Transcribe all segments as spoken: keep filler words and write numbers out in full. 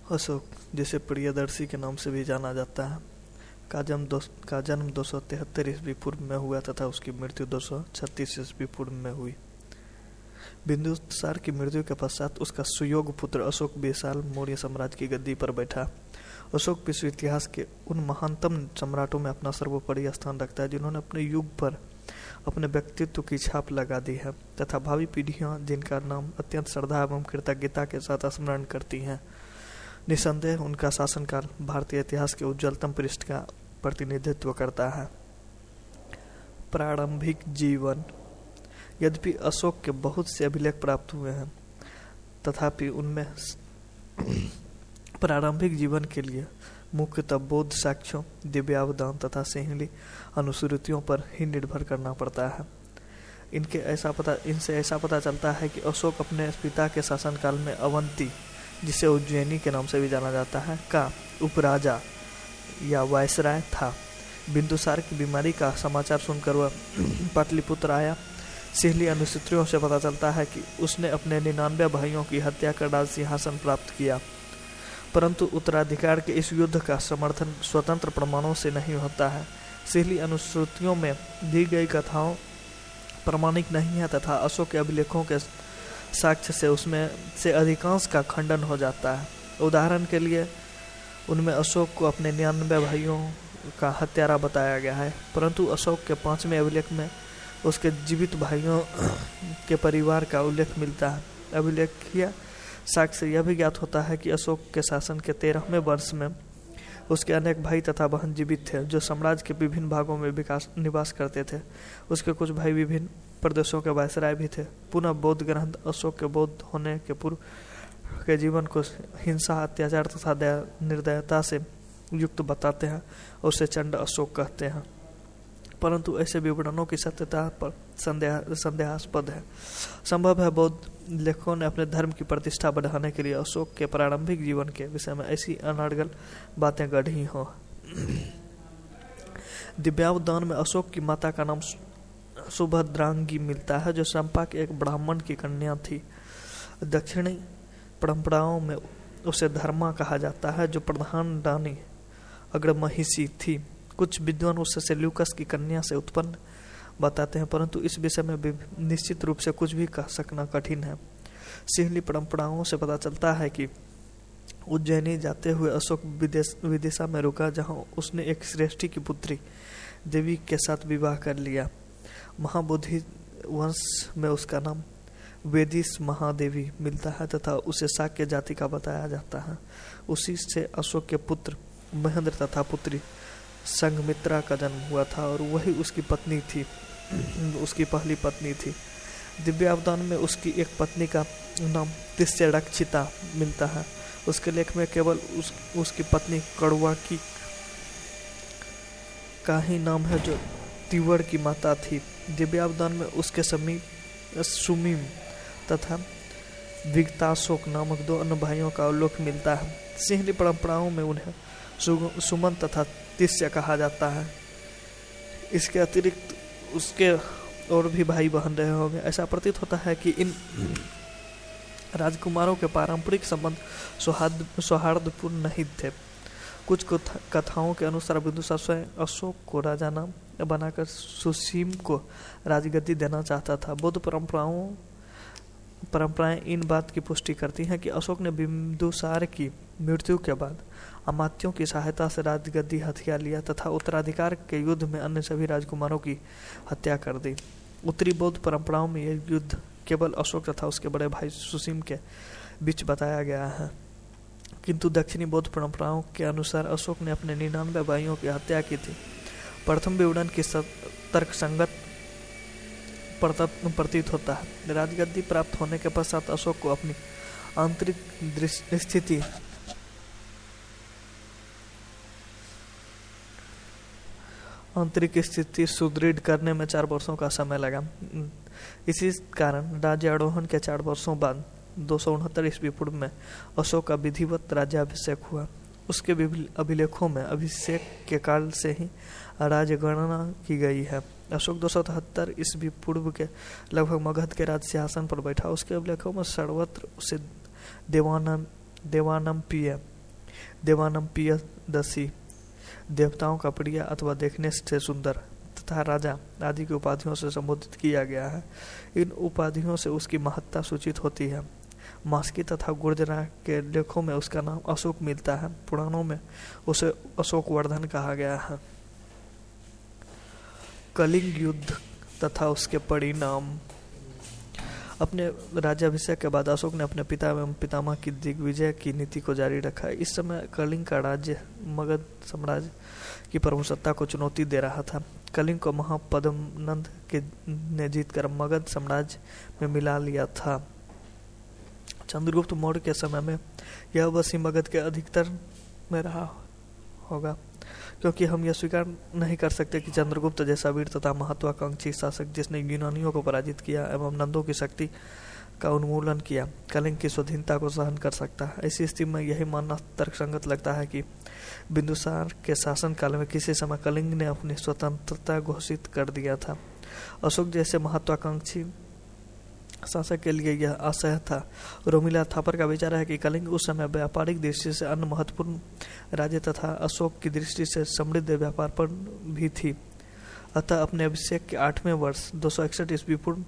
अशोक, जिसे प्रियदर्शी के नाम से भी जाना जाता है, का जन्म दो का जन्म दो सौ तिहत्तर ईस्वी पूर्व में हुआ तथा उसकी मृत्यु दो सौ छत्तीस ईस्वी पूर्व में हुई। बिंदुसार की मृत्यु के पश्चात उसका सुयोग्य पुत्र अशोक विशाल मौर्य साम्राज्य की गद्दी पर बैठा। अशोक विश्व इतिहास के उन महानतम सम्राटों में अपना सर्वोपरि स्थान रखता है जिन्होंने अपने युग पर अपने व्यक्तित्व की छाप लगा दी है तथा भावी पीढ़ियां जिनका नाम अत्यंत श्रद्धा एवं कृतज्ञता के साथ स्मरण करती हैं। निसंदेह उनका शासनकाल भारतीय इतिहास के उज्ज्वलतम पृष्ठ का प्रतिनिधित्व करता है। प्रारंभिक जीवन। यद्यपि अशोक के बहुत से अभिलेख प्राप्त हुए हैं, तथापि उनमें प्रारंभिक जीवन के लिए मुख्यतः बौद्ध साक्ष्यों, दिव्यावदान तथा सिंहली अनुश्रुतियों पर ही निर्भर करना पड़ता है। इनके ऐसा पता इनसे ऐसा पता चलता है कि अशोक अपने पिता के शासनकाल में अवंती, जिसे उज्जैनी के नाम से भी जाना जाता है, का उपराजा या वायसराय था। बिंदुसार की बीमारी का समाचार सुनकर वह पाटलिपुत्र आया। सिंहली अनुसूत्रियों से पता चलता है कि उसने अपने निन्यानवे भाइयों की हत्या कर राज सिंहासन प्राप्त किया, परंतु उत्तराधिकार के इस युद्ध का समर्थन स्वतंत्र प्रमाणों से नहीं होता है। सिंहली अनुसूतियों में दी गई कथाओं प्रामाणिक नहीं है तथा अशोक के अभिलेखों के साक्ष्य से उसमें से अधिकांश का खंडन हो जाता है। उदाहरण के लिए उनमें अशोक को अपने निन्यानवे भाइयों का हत्यारा बताया गया है, परंतु अशोक के पांचवें अभिलेख में उसके जीवित भाइयों के परिवार का उल्लेख मिलता है। अभिलेखीय साक्ष्य से यह भी ज्ञात होता है कि अशोक के शासन के तेरहवें वर्ष में उसके अनेक भाई तथा बहन जीवित थे जो साम्राज्य के विभिन्न भागों में विकास निवास करते थे। उसके कुछ भाई विभिन्न प्रदेशों के वायसराय भी थे। पुनः बौद्ध ग्रंथ अशोक के बौद्ध होने के पूर्व के जीवन को हिंसा, अत्याचार तथा निर्दयता से युक्त बताते हैं और उसे चंड अशोक कहते हैं, परंतु ऐसे विवरणों की सत्यता पर संदेह संदेहास्पद है। संभव है बौद्ध लेखकों ने अपने धर्म की प्रतिष्ठा बढ़ाने के लिए अशोक के प्रारंभिक जीवन के विषय में ऐसी अनर्गल बातें गढ़ी हों। दिव्यावदान में अशोक की माता का नाम सुभद्रांगी मिलता है, जो चंपा के एक ब्राह्मण की कन्या थी। दक्षिणी परंपराओं में उसे धर्मा कहा जाता है, जो प्रधान रानी अग्रमहिषी थी। कुछ विद्वान उसे सेल्यूकस की कन्या से उत्पन्न बताते हैं, परंतु इस विषय में निश्चित रूप से कुछ भी कह सकना कठिन है। सिंहली परंपराओं से पता चलता है कि उज्जैनी जाते हुए अशोक विदेश विदिशा में रुका, जहां उसने एक श्रेष्ठी की पुत्री देवी के साथ विवाह कर लिया। महाबोधि वंश में उसका नाम वेदिस महादेवी मिलता है तथा उसे शाक्य जाति का बताया जाता है। उसी से अशोक के पुत्र महेंद्र तथा पुत्री संघमित्रा का जन्म हुआ था और वही उसकी पत्नी थी उसकी पहली पत्नी थी। दिव्यावदान में उसकी एक पत्नी का नाम तिस्यरक्षिता मिलता है। उसके लेख में केवल उस, उसकी पत्नी कड़वा की का ही नाम है, जो तिवड़ की माता थी। दिव्यावदान में उसके समीप सुमीम तथा विगताशोक नामक दो अन्य भाइयों का उल्लेख मिलता है। सिंहली परंपराओं में उन्हें सुमन तथा तिस्य कहा जाता है। इसके अतिरिक्त उसके और भी भाई बहन रहे होंगे। ऐसा प्रतीत होता है कि इन राजकुमारों के पारंपरिक संबंध सौहार्द सौहार्दपूर्ण नहीं थे। कुछ कथाओं के अनुसार बिंदुसार स्वयं अशोक को राजा नाम बनाकर सुसीम को राजगद्दी देना चाहता था। बौद्ध परंपराओं परंपराएं इन बात की पुष्टि करती हैं कि अशोक ने बिंदुसार की मृत्यु के बाद अमात्यों की सहायता से राजगद्दी हथिया लिया तथा उत्तराधिकार के युद्ध में अन्य सभी राजकुमारों की हत्या कर दी। उत्तरी बौद्ध परंपराओं में यह युद्ध केवल अशोक तथा उसके बड़े भाई सुसीम के बीच बताया गया है, किंतु दक्षिणी बौद्ध परंपराओं के अनुसार अशोक ने अपने निन्यानवे भाइयों की हत्या की थी। प्रथम विवरण की तर्कसंगत प्रतीत होता है। राजगद्दी प्राप्त होने के पश्चात अशोक को अपनी आंतरिक स्थिति आंतरिक स्थिति सुदृढ़ करने में चार वर्षों का समय लगा। इसी कारण राज्यारोहण के चार वर्षों बाद दो सौ उनहत्तर ईस्वी पूर्व में अशोक का विधिवत राज्याभिषेक हुआ। उसके अभिलेखों में अभिषेक के काल से ही राजगणना की गई है। अशोक दो सौ तिहत्तर ईस्वी पूर्व के लगभग मगध के राज सिंहासन पर बैठा। उसके अभिलेखों में सर्वत्र उसे देवानम देवानम्पिय देवानम पियदसी, देवताओं का प्रिय अथवा देखने से सुंदर, तथा राजा आदि की उपाधियों से संबोधित किया गया है। इन उपाधियों से उसकी महत्ता सूचित होती है। मास्की तथा गुर्जरा के लेखों में उसका नाम अशोक मिलता है। पुराणों में उसे अशोक वर्धन कहा गया है। कलिंग युद्ध तथा उसके परिणाम। अपने राज्याभिषेक के बाद अशोक ने अपने पिता एवं पितामह की दिग्विजय की नीति को जारी रखा। इस समय कलिंग का राज्य मगध साम्राज्य की प्रभुसत्ता को चुनौती दे रहा था। कलिंग को महापद्मनंद के ने जीतकर मगध साम्राज्य में मिला लिया था। चंद्रगुप्त मौर्य के समय में यह वसी मगध के अधिकतर में रहा होगा, क्योंकि हम यह स्वीकार नहीं कर सकते कि चंद्रगुप्त जैसा वीर तथा महत्वाकांक्षी शासक जिसने यूनानियों को पराजित किया एवं नंदों की शक्ति का उन्मूलन किया, कलिंग की स्वाधीनता को सहन कर सकता है। ऐसी स्थिति में यही मानना तर्कसंगत लगता है कि बिंदुसार के शासन काल में किसी समय कलिंग ने अपनी स्वतंत्रता घोषित कर दिया था। अशोक जैसे महत्वाकांक्षी शासक के लिए यह असह्य था। रोमिला थापर का विचार है कि कलिंग उस समय व्यापारिक दृष्टि से अन्य महत्वपूर्ण राज्य तथा अशोक की दृष्टि से समृद्ध व्यापार पर भी थी। अतः अपने अभिषेक के आठवें वर्ष दो सौ इकसठ ईस्वी पूर्व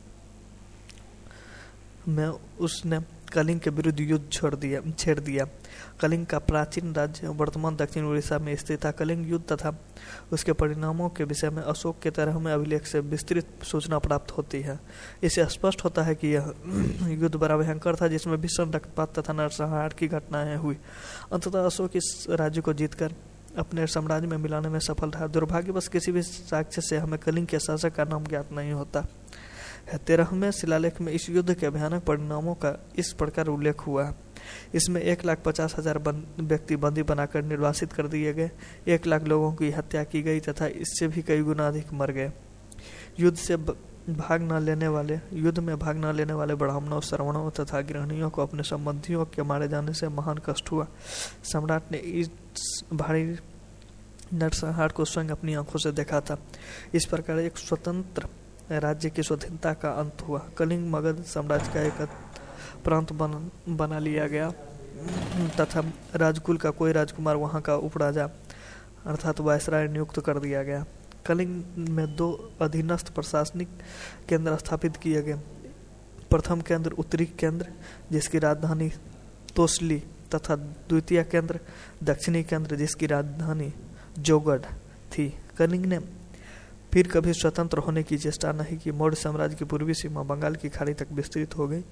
में उसने कलिंग के विरुद्ध युद्ध छोड़ दिया छेड़ दिया। कलिंग का प्राचीन राज्य वर्तमान दक्षिण उड़ीसा में स्थित था। कलिंग युद्ध तथा उसके परिणामों के विषय में अशोक के तेरहवें अभिलेख से विस्तृत सूचना प्राप्त होती है। इससे स्पष्ट होता है कि यह युद्ध बड़ा भयंकर था, जिसमें भीषण रक्तपात तथा नरसंहार की घटनाएं हुई। अंततः अशोक इस राज्य को जीतकर अपने साम्राज्य में मिलाने में सफल रहा। दुर्भाग्यवश किसी भी साक्ष्य से हमें कलिंग के शासक का नाम ज्ञात नहीं होता है। तेरहवें शिलालेख में इस युद्ध के भयानक परिणामों का इस प्रकार उल्लेख हुआ है। इसमें एक लाख पचास हजार व्यक्ति बंदी बनाकर निर्वासित कर दिए गए, एक लाख लोगों की हत्या की गई तथा इससे भी कई गुना अधिक मर गए। युद्ध से भाग न लेने वाले युद्ध में भाग न लेने वाले ब्राह्मणों, श्रवणों तथा गृहिणियों को अपने संबंधियों के मारे जाने से महान कष्ट हुआ। सम्राट ने इस भारी नरसंहार को स्वयं अपनी आंखों से देखा था। इस प्रकार एक स्वतंत्र राज्य की स्वाधीनता का अंत हुआ। कलिंग मगध साम्राज्य का एक प्रांत बन, बना लिया गया तथा राजकुल का कोई राजकुमार वहां का उपराजा अर्थात वायसराय नियुक्त कर दिया गया। कलिंग में दो अधीनस्थ प्रशासनिक केंद्र स्थापित किए गए। प्रथम केंद्र उत्तरी केंद्र जिसकी राजधानी तोसली तथा द्वितीय केंद्र दक्षिणी केंद्र जिसकी राजधानी जोगढ़ थी। कलिंग ने फिर कभी स्वतंत्र होने की चेष्टा नहीं की। मौर्य साम्राज्य की पूर्वी सीमा बंगाल की खाड़ी तक विस्तृत हो गई।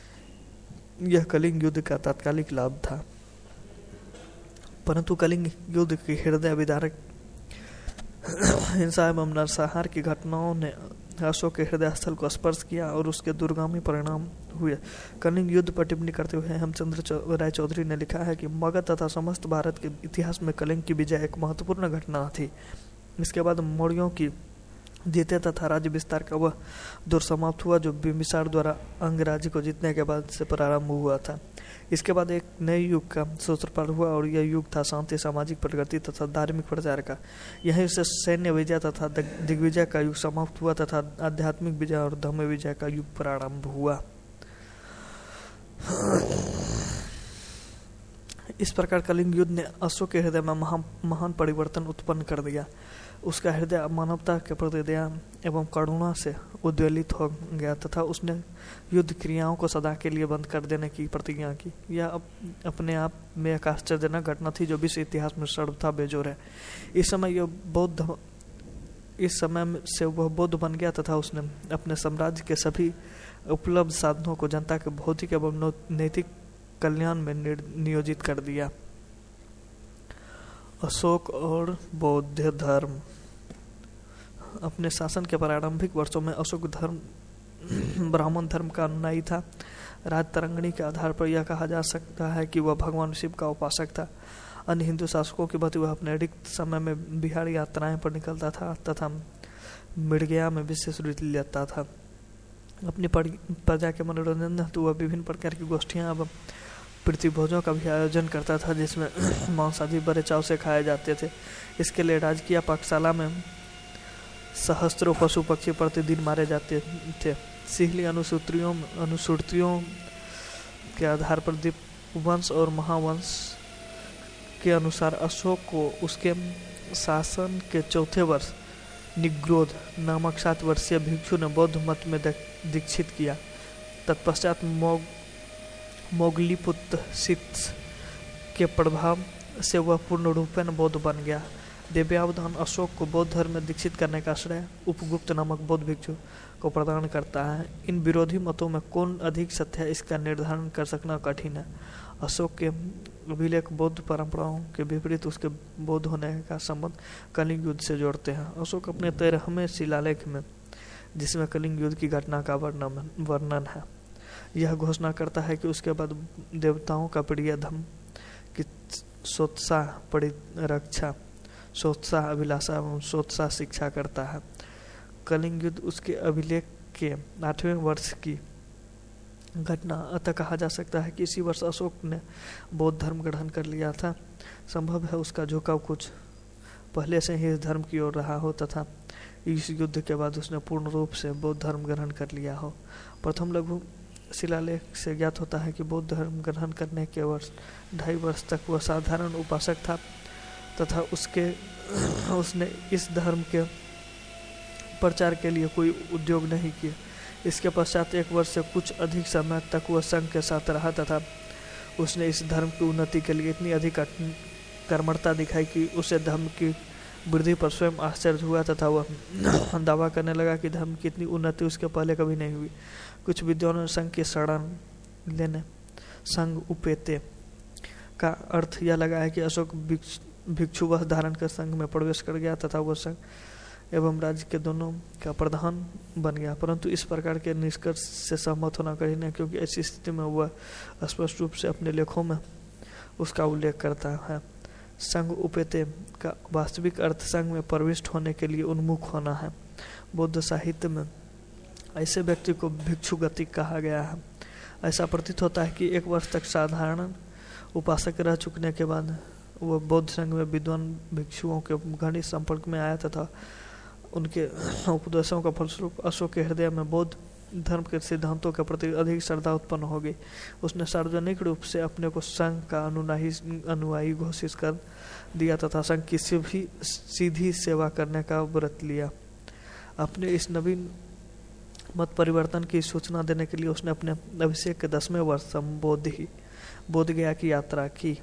यह कलिंग युद्ध का तात्कालिक लाभ था, परंतु कलिंग युद्ध की हृदय विदारक हिंसा एवं नरसंहार की घटनाओं ने अशोक के हृदय स्थल को स्पर्श किया और उसके दूरगामी परिणाम हुए। कलिंग युद्ध पर टिप्पणी करते हुए हेमचंद्र राय चौधरी ने लिखा है कि मगध तथा समस्त भारत के इतिहास में कलिंग की विजय एक महत्वपूर्ण घटना थी। इसके बाद मौर्यों की जीते तथा राज्य विस्तार का वह दौर समाप्त हुआ जो बिंबिसार द्वारा अंग राज्य को जीतने के बाद से प्रारंभ हुआ था। इसके बाद एक नए युग का सूत्रपात हुआ और यह युग था शांति, सामाजिक प्रगति तथा धार्मिक प्रचार का। यहीं से सैन्य विजय तथा दिग्विजय का युग समाप्त हुआ तथा आध्यात्मिक विजय और धर्म विजय का युग प्रारंभ हुआ। इस प्रकार कलिंग युद्ध ने अशोक के हृदय में महा, महान परिवर्तन उत्पन्न कर दिया। उसका हृदय मानवता के प्रति दया एवं करुणा से उद्वेलित हो गया तथा उसने युद्ध क्रियाओं को सदा के लिए बंद कर देने की प्रतिज्ञा की। यह अप, अपने आप में एक आश्चर्यजनक घटना थी जो विश्व इतिहास में सर्वथा बेजोर है। इस समय यह बौद्ध इस समय से वह बौद्ध बन गया तथा उसने अपने साम्राज्य के सभी उपलब्ध साधनों को जनता के भौतिक एवं नैतिक कल्याण में नियोजित कर दिया। अशोक और बौद्ध धर्म। अपने शासन के प्रारंभिक वर्षों में अशोक धर्म ब्राह्मण धर्म का अनुयायी था। राजतरंगिणी के आधार पर यह कहा जा सकता है कि वह भगवान शिव का उपासक था। अन्य हिंदू शासकों की भांति वह अपने रिक्त समय में बिहार यात्राएं पर निकलता था तथा मिर्गया में विशेष रुचि लेता था। अपनी प्रजा के मनोरंजन हेतु वह विभिन्न प्रकार की गोष्ठियां एवं प्रतिभोजों का भी आयोजन करता था जिसमें मांस आदि बड़े चाव से खाए जाते थे। इसके लिए राजकीय पाकशाला में सहस्त्रों पशु पक्षी प्रतिदिन मारे जाते थे। सिहली अनुसूत्रियों अनुसूत्रियों के आधार पर दीपवंश और महावंश के अनुसार अशोक को उसके शासन के चौथे वर्ष निग्रोध नामक सात वर्षीय भिक्षु ने बौद्ध मत में दीक्षित किया। तत्पश्चात मोग मोगलीपुत्र सित्स के प्रभाव से वह पूर्ण रूपेण बौद्ध बन गया। दिव्यावधान अशोक को बौद्ध धर्म में दीक्षित करने का श्रेय उपगुप्त नामक बौद्ध भिक्षु को प्रदान करता है। इन विरोधी मतों में कौन अधिक सत्य है इसका निर्धारण कर सकना कठिन है। अशोक के अभिलेख बौद्ध परंपराओं के विपरीत उसके बौद्ध होने का संबंध कलिंग युद्ध से जोड़ते हैं। अशोक अपने तेरहवें शिलालेख में, जिसमें कलिंग युद्ध की घटना का वर्णन वर्णन है, यह घोषणा करता है कि उसके बाद देवताओं का प्रिय धर्म की सोत्साह परिरक्षा, सोत्साह अभिलाषा एवं सोत्साह शिक्षा करता है। कलिंग युद्ध उसके अभिलेख के आठवें वर्ष की घटना, अतः कहा जा सकता है कि इसी वर्ष अशोक ने बौद्ध धर्म ग्रहण कर लिया था। संभव है उसका झुकाव कुछ पहले से ही इस धर्म की ओर रहा हो तथा इस युद्ध के बाद उसने पूर्ण रूप से बौद्ध धर्म ग्रहण कर लिया हो। प्रथम लघु शिलालेख से ज्ञात होता है कि बौद्ध धर्म ग्रहण करने के वर्ष ढाई वर्ष तक वह साधारण उपासक था तथा उसके उसने इस धर्म के प्रचार के लिए कोई उद्योग नहीं किया। इसके पश्चात एक वर्ष से कुछ अधिक समय तक वह संघ के साथ रहा तथा उसने इस धर्म की उन्नति के लिए इतनी अधिक कर्मठता दिखाई कि उसे धर्म की वृद्धि पर स्वयं आश्चर्य हुआ तथा वह दावा करने लगा कि धर्म की इतनी उन्नति उसके पहले कभी नहीं हुई। कुछ विद्वानों ने संघ की शरण लेने संघ उपेते का अर्थ यह लगाया कि अशोक भिक्षु वह धारण कर संघ में प्रवेश कर गया तथा वह संघ एवं राज्य के दोनों का प्रधान बन गया, परंतु इस प्रकार के निष्कर्ष से सहमत होना कठिन है क्योंकि ऐसी स्थिति में वह स्पष्ट रूप से अपने लेखों में उसका उल्लेख करता है। संघ उपेते का वास्तविक अर्थ संघ में प्रविष्ट होने के लिए उन्मुख होना है। बौद्ध साहित्य में ऐसे व्यक्ति को भिक्षुगति कहा गया है। ऐसा प्रतीत होता है कि एक वर्ष तक साधारण उपासक रह चुकने के बाद वह बौद्ध संघ में विद्वान भिक्षुओं के घनिष्ठ संपर्क में आया तथा उनके उपदेशों का फलस्वरूप अशोक के हृदय में बौद्ध धर्म के सिद्धांतों के प्रति अधिक श्रद्धा उत्पन्न हो गई। उसने सार्वजनिक रूप से अपने को संघ का अनुयायी अनुयायी घोषित कर दिया तथा संघ की सीधी सीधी सेवा करने का व्रत लिया। अपने इस नवीन मत परिवर्तन की सूचना देने के लिए उसने अपने अभिषेक के दसवें वर्ष बोधि बोध गया की यात्रा की।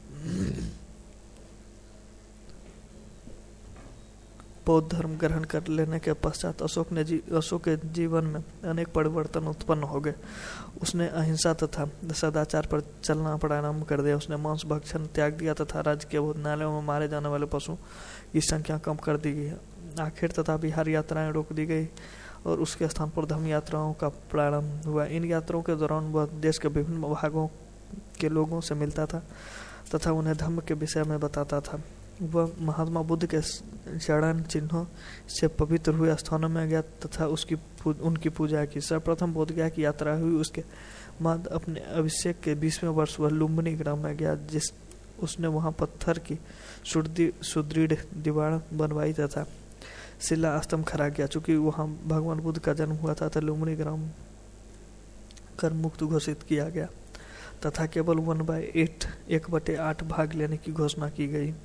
बौद्ध धर्म ग्रहण कर लेने के पश्चात अशोक ने जी अशोक के जीवन में अनेक परिवर्तन उत्पन्न हो गए। उसने अहिंसा तथा सदाचार पर चलना प्रारंभ कर दिया। उसने मांस भक्षण त्याग दिया तथा राज्य के भोजनालयों में मारे जाने वाले पशुओं की संख्या कम कर दी गई। आखिर तथा बिहार यात्राएं रोक दी गई और उसके स्थान पर धर्म यात्राओं का प्रारंभ हुआ। इन यात्राओं के दौरान वह देश के विभिन्न भागों के लोगों से मिलता था तथा उन्हें धर्म के विषय में बताता था। वह महात्मा बुद्ध के चरण चिन्हों से पवित्र हुए स्थानों में गया तथा उसकी उनकी पूजा की। सर्वप्रथम बोध गया की यात्रा हुई। उसके बाद अपने अभिषेक के बीसवें वर्ष वह लुम्बिनी ग्राम में गया, जिस उसने वहां पत्थर की सुदृढ़ दीवार बनवाई तथा शिला स्तंभ खड़ा किया। चूंकि वहां भगवान बुद्ध का जन्म हुआ था तो लुम्बिनी ग्राम कर मुक्त घोषित किया गया तथा केवल वन बाय एट एक बटे आठ भाग लेने की घोषणा की गई।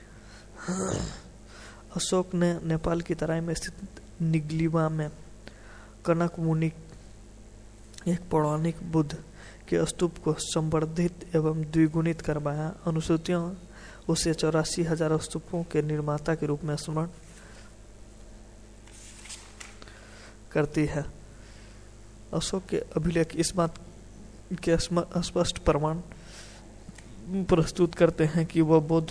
अशोक ने नेपाल की तराई में स्थित निगलीवा में कनक मुनि एक पौराणिक बुद्ध के स्तूप को संवर्धित एवं द्विगुणित करवाया। अनुसूचियां उसे चौरासी हजार स्तूपों के निर्माता के रूप में स्मरण करती है। अशोक के अभिलेख इस बात के स्पष्ट प्रमाण प्रस्तुत करते हैं कि वह बौद्ध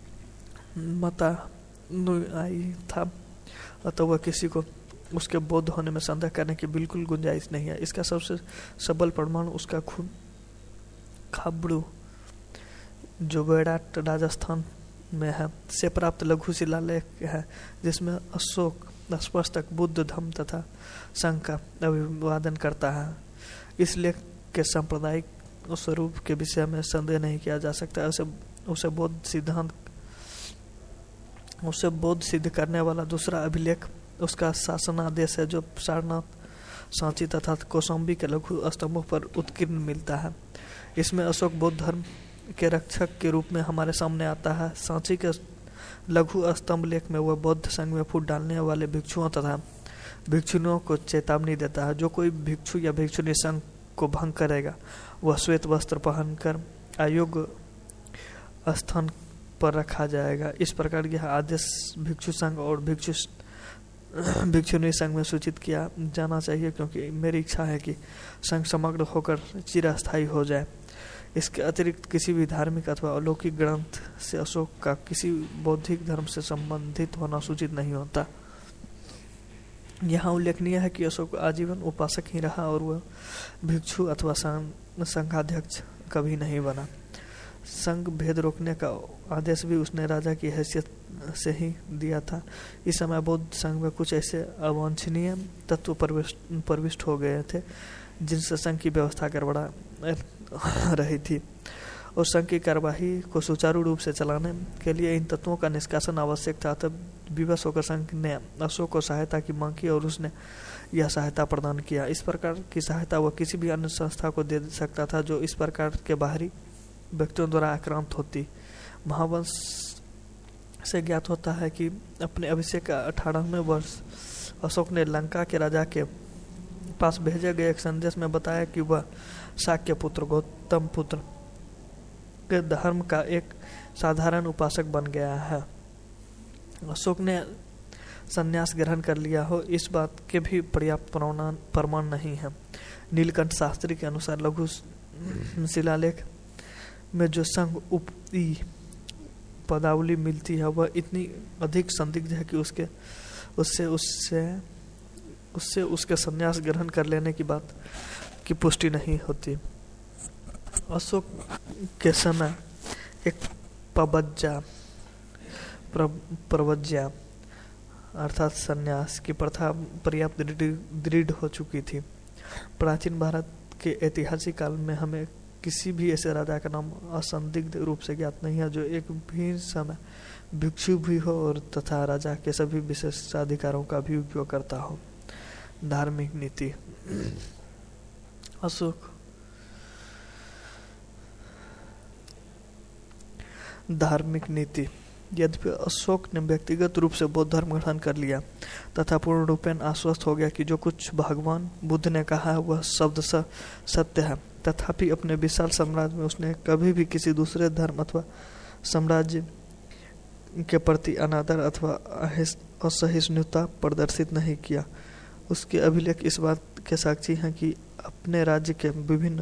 मतानुयायी था, अतः वह किसी को उसके बौद्ध होने में संदेह करने की बिल्कुल गुंजाइश नहीं है। इसका सबसे सबल प्रमाण उसका खून खाबड़ू जो बेड़ाट राजस्थान में है से प्राप्त लघु शिलालेख है, जिसमें अशोक स्पष्ट बुद्ध धम्म तथा संघ का अभिवादन करता है। इस लेख के सांप्रदायिक स्वरूप के विषय में संदेह नहीं किया जा सकता। उसे उसे बौद्ध सिद्धांत उसे बौद्ध सिद्ध करने वाला दूसरा अभिलेख उसका शासनादेश है, जो सारनाथ, सांची तथा कौशाम्बी के लघु स्तंभों पर उत्कीर्ण मिलता है। इसमें अशोक बौद्ध धर्म के रक्षक के रूप में हमारे सामने आता है। सांची के लघु स्तंभ लेख में वह बौद्ध संघ में फूट डालने वाले भिक्षुओं तथा भिक्षुनियों को चेतावनी देता है। जो कोई भिक्षु या भिक्षुनी संघ को भंग करेगा वह श्वेत वस्त्र पहनकर अयोग्य स्थान पर रखा जाएगा। इस प्रकार यह आदेश भिक्षु संघ और भिक्षु भिक्षुनी संघ में सूचित किया जाना चाहिए, क्योंकि मेरी इच्छा है कि संघ समग्र होकर चिरस्थायी हो जाए। इसके अतिरिक्त किसी भी धार्मिक अथवा अलौकिक ग्रंथ से अशोक का किसी बौद्धिक धर्म से संबंधित होना सूचित नहीं होता। यहाँ उल्लेखनीय है कि अशोक आजीवन उपासक ही रहा और वह भिक्षु अथवा संघाध्यक्ष कभी नहीं बना। संघ भेद रोकने का आदेश भी उसने राजा की हैसियत से ही दिया था। इस समय बौद्ध संघ में कुछ ऐसे अवांछनीय तत्व प्रविष्ट हो गए थे जिनसे संघ की व्यवस्था गड़बड़ा रही थी, और संघ की कार्यवाही को सुचारू रूप से चलाने के लिए इन तत्वों का निष्कासन आवश्यक था। तब विवश होकर संघ ने अशोक को सहायता की मांग की और उसने यह सहायता प्रदान किया। इस प्रकार की सहायता वह किसी भी अन्य संस्था को दे सकता था जो इस प्रकार के बाहरी व्यक्तियों द्वारा आक्रांत होती। महावंश से ज्ञात होता है कि अपने अभिषेक का अठारहवें वर्ष अशोक ने लंका के राजा के पास भेजे गए एक संदेश में बताया कि वह शाक्य पुत्र गौतम पुत्र के धर्म का एक साधारण उपासक बन गया है। अशोक ने संन्यास ग्रहण कर लिया हो, इस बात के भी पर्याप्त प्रमाण नहीं है। नीलकंठ शास्त्री के अनुसार लघु शिलालेख में जो संघ उपी पदावली मिलती है वह इतनी अधिक संदिग्ध है कि उसके उससे उससे उससे उसके संन्यास ग्रहण कर लेने की बात की पुष्टि नहीं होती। अशोक के समय एक पबज्जा प्रवज्जा अर्थात संन्यास की प्रथा पर्याप्त दृढ़ हो चुकी थी। प्राचीन भारत के ऐतिहासिक काल में हमें किसी भी ऐसे राजा का नाम असंदिग्ध रूप से ज्ञात नहीं है जो एक भी समय भिक्षु भी हो और तथा राजा के सभी विशेषाधिकारों का भी उपयोग करता हो। धार्मिक नीति। अशोक धार्मिक नीति। यद्यपि अशोक ने व्यक्तिगत रूप से बौद्ध धर्म ग्रहण कर लिया तथा पूर्ण रूपेण आश्वस्त हो गया कि जो कुछ भगवान बुद्ध ने कहा है वह शब्दशः सत्य है, तथापि अपने विशाल साम्राज्य में उसने कभी भी किसी दूसरे धर्म अथवा साम्राज्य के प्रति अनादर अथवा असहिष्णुता प्रदर्शित नहीं किया। उसके अभिलेख इस बात के साक्षी हैं कि अपने राज्य के विभिन्न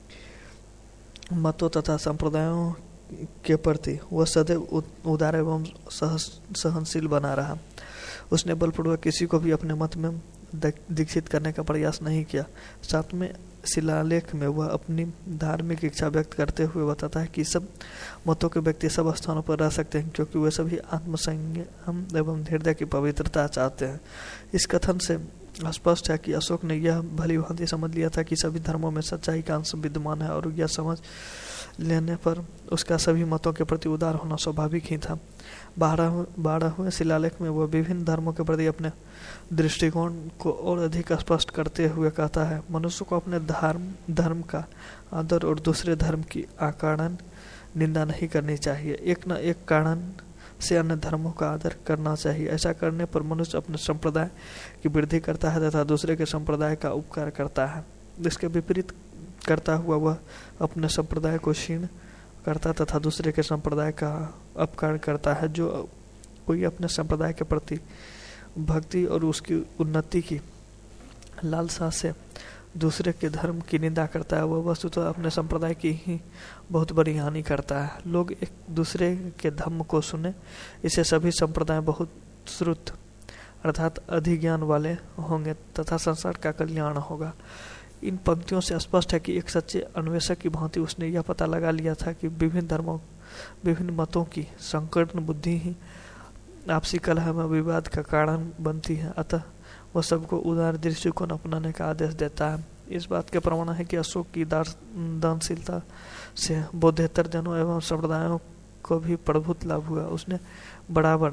मतों तथा संप्रदायों के प्रति वह सदैव उदार एवं सहनशील बना रहा। उसने बलपूर्वक किसी को भी अपने मत में दीक्षित करने का प्रयास नहीं किया। सातवें शिलालेख में वह अपनी धार्मिक इच्छा व्यक्त करते हुए बताता है कि सब मतों के व्यक्ति सब स्थानों पर रह सकते हैं क्योंकि वे सभी आत्मसंयम एवं हृदय की पवित्रता चाहते हैं। इस कथन से स्पष्ट है कि अशोक ने यह भली भांति समझ लिया था कि सभी धर्मों में सच्चाई का अंश विद्यमान है और यह समझ लेने पर उसका सभी मतों के प्रति उदार होना स्वाभाविक ही था। बारह बारहवें शिलालेख में वह विभिन्न धर्मों के प्रति अपने दृष्टिकोण को और अधिक स्पष्ट करते हुए कहता है, मनुष्य को अपने धर्म धर्म का आदर और दूसरे धर्म की अकारण निंदा नहीं करनी चाहिए। एक न एक कारण से अन्य धर्मों का आदर करना चाहिए। ऐसा करने पर मनुष्य अपने संप्रदाय की वृद्धि करता है तथा दूसरे के संप्रदाय का उपकार करता है। इसके विपरीत करता हुआ वह अपने संप्रदाय को क्षीण करता तथा दूसरे के संप्रदाय का अपकार करता है। जो कोई अपने संप्रदाय के प्रति भक्ति और उसकी उन्नति की लालसा से दूसरे के धर्म की निंदा करता है वह वस्तुतः तो अपने संप्रदाय की ही बहुत बड़ी हानि करता है। लोग एक दूसरे के धर्म को सुने, इसे सभी संप्रदाय बहुत श्रुत अर्थात अधिज्ञान वाले होंगे तथा संसार का कल्याण होगा। इन पंक्तियों से स्पष्ट है कि एक सच्चे अन्वेषक की भांति उसने यह पता लगा लिया था कि विभिन्न धर्मों विभिन्न मतों की संकीर्ण बुद्धि ही आपसी कलह में विवाद का कारण बनती है। अतः वह सबको उदार दृष्टिकोण अपनाने का आदेश देता है। इस बात के प्रमाण है कि अशोक की दानशीलता से बौद्धेतर जनों एवं संप्रदायों को भी प्रभुत्व लाभ हुआ। उसने बराबर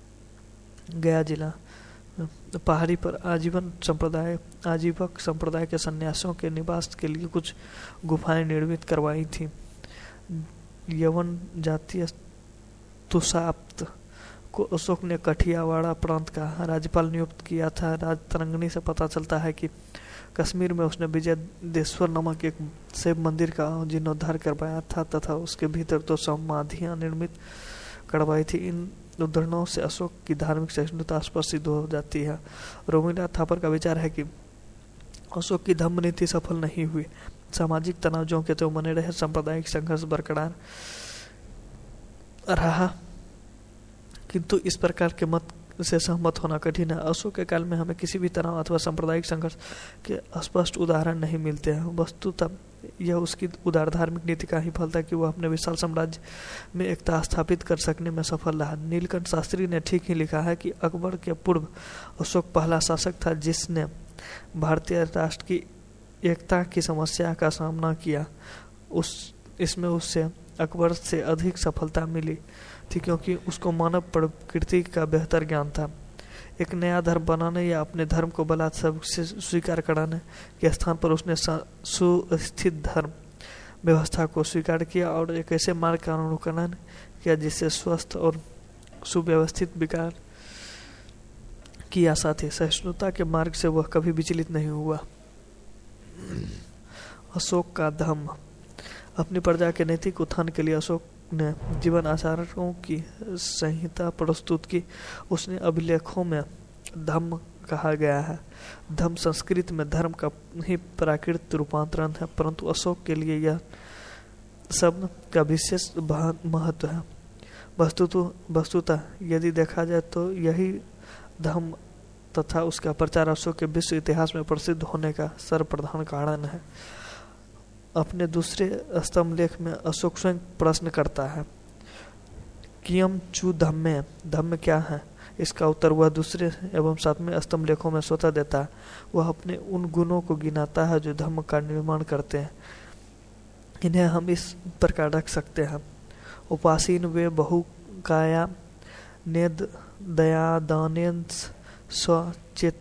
गया जिला पहाड़ी पर आजीवन संप्रदाय आजीवक संप्रदाय के सन्यासियों के निवास के लिए कुछ गुफाएं निर्मित करवाई थी यवन जातीय तुषाप्त को अशोक ने कठियावाड़ा प्रांत का राज्यपाल नियुक्त किया था। राजतरंगिणी से पता चलता है कि कश्मीर में उसने विजयदेश्वर नामक एक शिव मंदिर का जीर्णोद्धार करवाया था तथा उसके भीतर दो समाधियां निर्मित करवाई थी। इन उद्धरणों से अशोक की धार्मिक सहिष्णुता स्पष्ट सिद्ध हो जाती है। रोमिला थापर का विचार है कि अशोक की धम्म नीति सफल नहीं हुई। सामाजिक तनाव जो के तो बने रहे, सांप्रदायिक संघर्ष बरकरार रहा, किंतु इस प्रकार के मत से सहमत होना कठिन है। अशोक के काल में हमें किसी भी तनाव अथवा सांप्रदायिक संघर्ष के स्पष्ट उदाहरण नहीं मिलते हैं। वस्तुतः यह उसकी उदार धार्मिक नीति का ही फल था कि वह अपने विशाल साम्राज्य में एकता स्थापित कर सकने में सफल रहा। नीलकंठ शास्त्री ने ठीक ही लिखा है कि अकबर के पूर्व अशोक पहला शासक था जिसने भारतीय राष्ट्र की एकता की समस्या का सामना किया। उस इसमें उससे अकबर से अधिक सफलता मिली थी क्योंकि उसको मानव प्रकृति का बेहतर ज्ञान था। एक नया धर्म बनाने या अपने धर्म को बलात्कार से स्वीकार कराने के स्थान पर उसने सुस्थित धर्म व्यवस्था को स्वीकार किया और एक ऐसे मार्ग का अनुकरण किया जिससे स्वस्थ और सुव्यवस्थित विकार की आशा थी। सहिष्णुता के मार्ग से वह कभी विचलित नहीं हुआ। अशोक का धम्म। अपनी प्रजा के नैतिक उत्थान के लिए अशोक ने जीवन आचरणों की संहिता प्रस्तुत की। उसने अभिलेखों में धम्म कहा गया है। धम्म संस्कृत में धर्म का ही प्राकृत रूपांतरण है, परंतु अशोक के लिए यह शब्द का विशेष महत्व है। वस्तुतः वस्तुतः यदि देखा जाए तो यही धम्म तथा उसका प्रचार अशोक के विश्व इतिहास में प्रसिद्ध होने का सर्वप्रधान कारण है। अपने दूसरे स्तंभ लेख में अशोक स्वयं प्रश्न करता है, कियम चू धम्मे, धम्म क्या है? इसका उत्तर वह दूसरे एवं सातवें स्तंभ लेखों में स्वतः देता है। वह अपने उन गुणों को गिनाता है जो धम्म का निर्माण करते हैं। इन्हें हम इस प्रकार रख सकते हैं। उपासीन वे बहुकाया नेद दया दानेन स्वचेत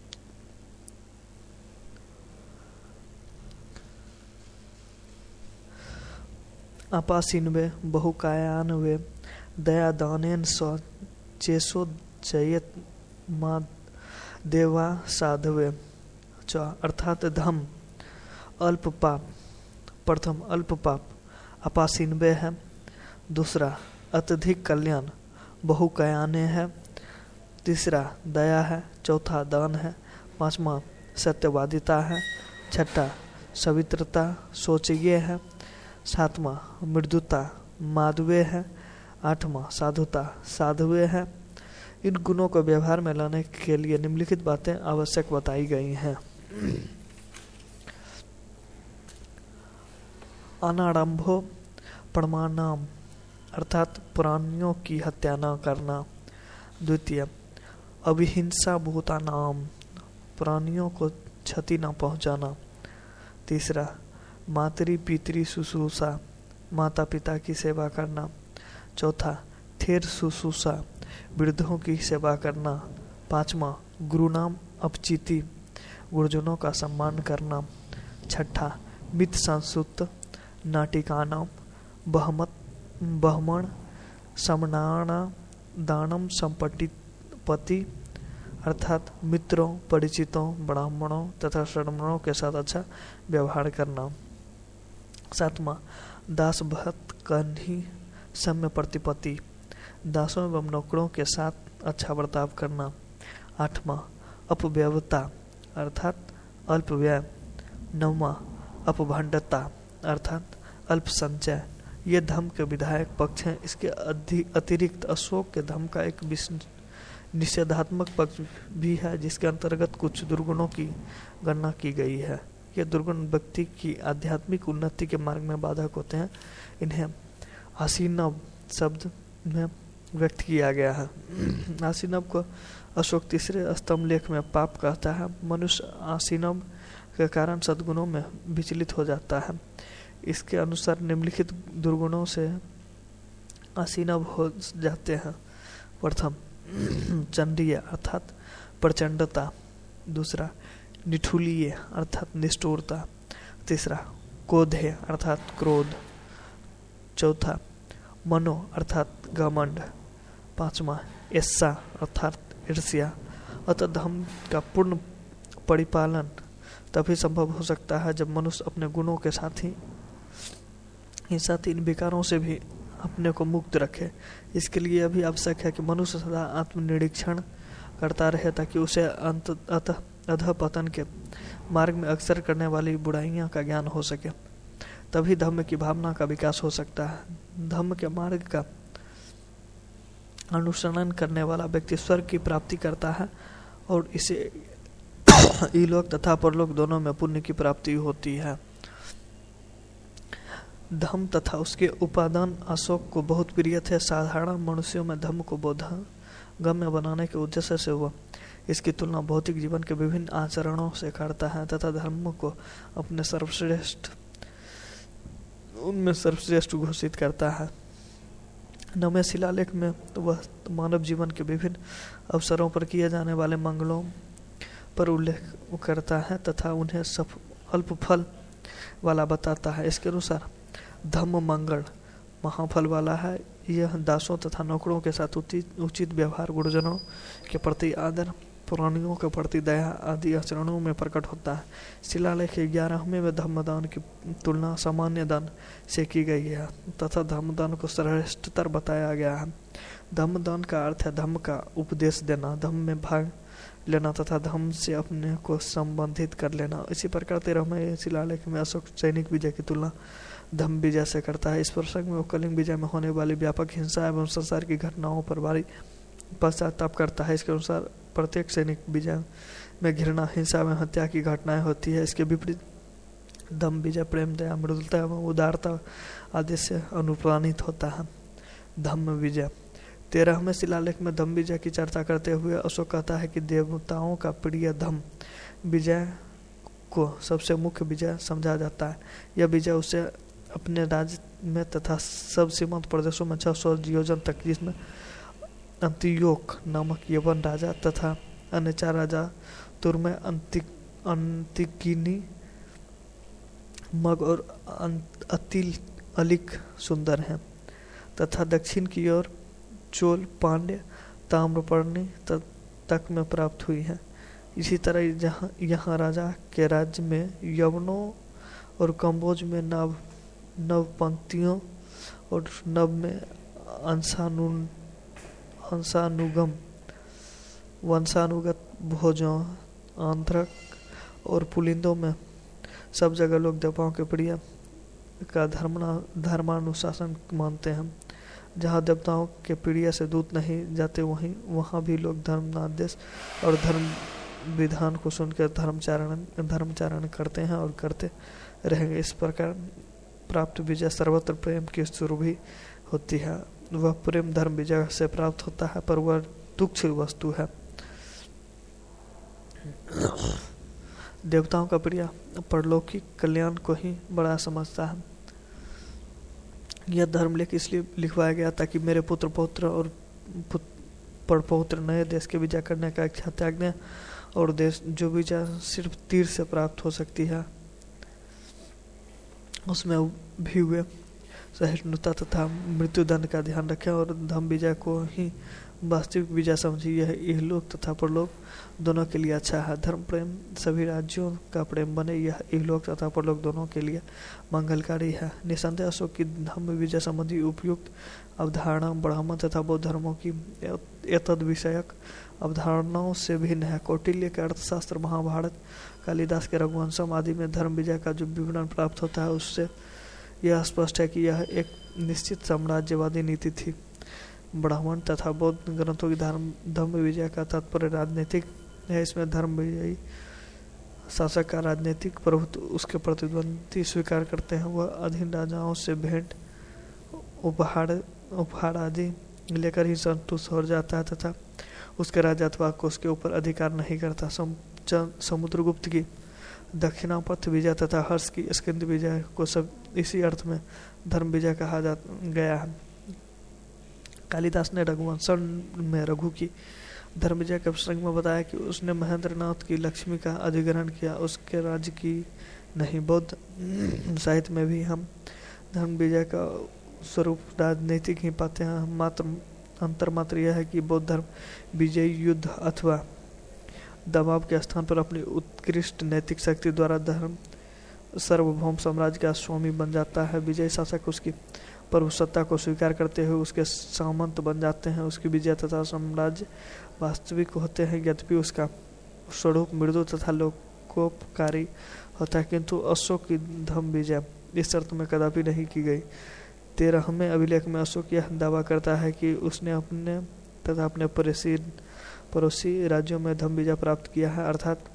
अपासीनवे बहुकायान्वे दया दानेन स्व चेसो जयत मा देवा साधवे च। अर्थात धम अल्प पाप, प्रथम अल्प पाप अपासीनवे है, दूसरा अत्यधिक कल्याण बहुकायाने है, तीसरा दया है, चौथा दान है, पांचवा सत्यवादिता है, छठा सवित्रता सोचये है, सातवां मृदुता माधवे है, आठवां साधुता साधवे है। इन गुणों को व्यवहार में लाने के लिए निम्नलिखित बातें आवश्यक बताई गई हैं। अनारंभो प्रमाणाम अर्थात प्राणियों की हत्या न करना। द्वितीय अभिहिंसा भूतानाम, प्राणियों को क्षति न पहुंचाना। तीसरा मातृ पितृ शुश्रूषा, माता पिता की सेवा करना। चौथा थेर शुश्रूषा, वृद्धों की सेवा करना। पांचवा गुरुनाम अपचिति, गुरुजनों का सम्मान करना। छठा मित संसुत नाटिकानाम बहमत बहमण समनाना दानम संपत्ति पति, अर्थात मित्रों परिचितों ब्राह्मणों तथा श्रमणों के साथ अच्छा व्यवहार करना। सातवां दास भक्त कन्ही सम्य प्रतिपत्ति, दासों एवं नौकरों के साथ अच्छा बर्ताव करना। आठवां अपव्ययता अर्थात अल्प व्यय। नौवां अपभंडता अर्थात अल्प संचय। ये धर्म के विधायक पक्ष हैं। इसके अतिरिक्त अशोक के धर्म का एक निषेधात्मक पक्ष भी है जिसके अंतर्गत कुछ दुर्गुणों की गणना की गई है। ये दुर्गुण व्यक्ति की आध्यात्मिक उन्नति के मार्ग में बाधक होते हैं। इन्हें आसीनव शब्द में व्यक्त किया गया है। आसीनव को अशोक तीसरे स्तंभ लेख में पाप कहता है। मनुष्य आसीनव के कारण सद्गुणों में विचलित हो जाता है। इसके अनुसार निम्नलिखित दुर्गुणों से आसीनव हो जाते हैं। प्रथम चंडीय अर्थात प्रचंडता। दूसरा निठुलीय अर्थात निष्ठुरता। तीसरा क्रोधेय अर्थात क्रोध। चौथा मनो अर्थात घमंड। पांचवा ईर्ष्या अर्थात ईर्ष्या। अतः धर्म का पूर्ण परिपालन तभी संभव हो सकता है जब मनुष्य अपने गुणों के साथ ही ही साथ इन विकारों से भी अपने को मुक्त रखे। इसके लिए यह भी आवश्यक है कि मनुष्य सदा आत्मनिरीक्षण करता रहे ताकि उसे अंत अतः अधःपतन के मार्ग में अक्सर करने वाली बुराइयां का ज्ञान हो सके। तभी धम्म की भावना का विकास हो सकता है। धम्म के मार्ग का अनुसरण करने वाला व्यक्ति स्वर्ग की प्राप्ति करता है और इसे इलोक तथा परलोक दोनों में पुण्य की प्राप्ति होती है। धम्म तथा उसके उपादान अशोक को बहुत प्रिय थे। साधारण मनुष्यों में धम्म को बोधगम्य बनाने के उद्देश्य से वह इसकी तुलना भौतिक जीवन के विभिन्न आचरणों से करता है तथा धर्म को अपने सर्वश्रेष्ठ उनमें सर्वश्रेष्ठ घोषित करता है। नवें शिलालेख में तो वह मानव जीवन के विभिन्न अवसरों पर किए जाने वाले मंगलों पर उल्लेख करता है तथा उन्हें सब अल्प फल वाला बताता है। इसके अनुसार धम्म मंगल महाफल वाला है। यह दासों तथा नौकरों के साथ उचित उचित व्यवहार, गुरुजनों के प्रति आदर, प्राणियों के प्रति दया आदि आचरणों में प्रकट होता है। शिलालेख ग्यारहवें में धम्मदान की तुलना सामान्य दान से की गई है तथा धम्मदान को श्रेष्ठतर बताया गया है। धम्मदान का अर्थ है धम्म का उपदेश देना, धम्म में भाग लेना तथा धम्म से अपने को संबंधित कर लेना। इसी प्रकार तेरहवें शिलालेख में अशोक सैनिक विजय की तुलना धम्म विजय से करता है। इस प्रसंग में वो कलिंग विजय में होने वाली व्यापक हिंसा एवं संसार की घटनाओं पर भारी पश्चाताप करता है। इसके अनुसार प्रत्येक सैनिक विजय में घृणा, हिंसा एवं हत्या की घटनाएं होती है। इसके विपरीत धम्म विजय प्रेम, दया, मृदुलता एवं उदारता आदि से अनुप्राणित होता है। धम्म विजय तेरहवें शिलालेख में धम्म विजय की चर्चा करते हुए अशोक कहता है कि देवताओं का प्रिय धम्म विजय को सबसे मुख्य विजय समझा जाता है। यह विजय उसे अपने राज्य में तथा सब सीमांत प्रदेशों में छह सौ योजन तक, जिसमें अंतियोक नामक यवन राजा तथा अन्य चार राजा तुर्मे, अंतिक अंतिकिनी, मग और अतिल अलिक सुंदर हैं तथा दक्षिण की ओर चोल, पांड्य, ताम्रपर्णी तक में प्राप्त हुई है। इसी तरह जहाँ यहाँ राजा के राज्य में यवनों और कम्बोज में नव नवपंक्तियों और नव में अंशानु अंशानुगम वंशानुगत भोजों, आंध्रक और पुलिंदों में सब जगह लोग देवताओं के प्रिय का धर्मना धर्मानुशासन मानते हैं। जहाँ देवताओं के प्रिय से दूत नहीं जाते वहीं वहाँ भी लोग धर्मादेश और धर्म विधान को सुनकर धर्मचारण धर्मचारण करते हैं और करते रहेंगे। इस प्रकार प्राप्त विजय सर्वत्र प्रेम की शुरू भी होती है। वह प्रेम धर्म विजय से प्राप्त होता है पर वह तुच्छ वस्तु है। देवताओं का प्रिय परलौकिक कल्याण को ही बड़ा समझता है। यह धर्मलेख इसलिए लिखवाया गया ताकि मेरे पुत्र पौत्र और पौत्र नए देश के विजय करने का इच्छा त्यागने और देश जो विजय सिर्फ तीर से प्राप्त हो सकती है उसमें भी हुए सहिष्णुता तथा मृत्युदंड का ध्यान रखें और धम्म विजय को ही वास्तविक विजय समझी। यह इहलोक तथा परलोक दोनों के लिए अच्छा है। धर्म प्रेम सभी राज्यों का प्रेम बने, यह इहलोक तथा परलोक दोनों के लिए मंगलकारी है। निसंदेह अशोक की धम्म विजय संबंधी उपयुक्त अवधारणा ब्राह्मण तथा बौद्ध धर्मों की एतद विषयक अवधारणाओं से भिन्न है। कौटिल्य के अर्थशास्त्र, महाभारत, कालिदास के रघुवंशम आदि में धर्म विजय का जो विवरण प्राप्त होता है उससे यह स्पष्ट है कि यह एक निश्चित साम्राज्यवादी नीति थी। ब्राह्मण तथा बौद्ध ग्रंथों की धर्म धम्म विजय का तात्पर्य राजनीतिक है। इसमें धर्म विजयी शासक का राजनीतिक प्रभुत्व उसके प्रतिद्वंदी स्वीकार करते हैं। वह अधीन राजाओं से भेंट, उपहार उपहार आदि लेकर ही संतुष्ट हो जाता है तथा उसके राजा अथवा को उसके ऊपर अधिकार नहीं करता। समुद्रगुप्त की दक्षिणापथ विजय तथा हर्ष की स्कंद विजय को सब इसी अर्थ में धर्म विजय कहा जा गया है। कालिदास ने रघुवंशम में रघु की धर्म विजय के प्रसंग में बताया कि उसने महेंद्र नाथ की लक्ष्मी का अधिग्रहण किया, उसके राज्य की नहीं। बौद्ध साहित्य में भी हम धर्म विजय का स्वरूप राजनीतिक ही पाते हैं। मात्र अंतर मात्र यह है कि बौद्ध धर्म विजयी युद्ध अथवा दबाव के स्थान पर अपनी उत्कृष्ट नैतिक शक्ति द्वारा धर्म सार्वभौम साम्राज्य का स्वामी बन जाता है। विजयी शासक उसकी प्रभुसत्ता को स्वीकार करते हुए उसके सामंत बन जाते हैं। उसकी विजय तथा साम्राज्य वास्तविक होते हैं, यद्यपि उसका स्वरूप मृदु तथा लोकोपकारी होता है। किंतु अशोक की धर्म विजय इस शर्त में कदापि नहीं की गई। तेरहवें अभिलेख में अशोक यह दावा करता है कि उसने अपने तथा अपने पड़ोसी पड़ोसी राज्यों में धर्म विजय प्राप्त किया है। अर्थात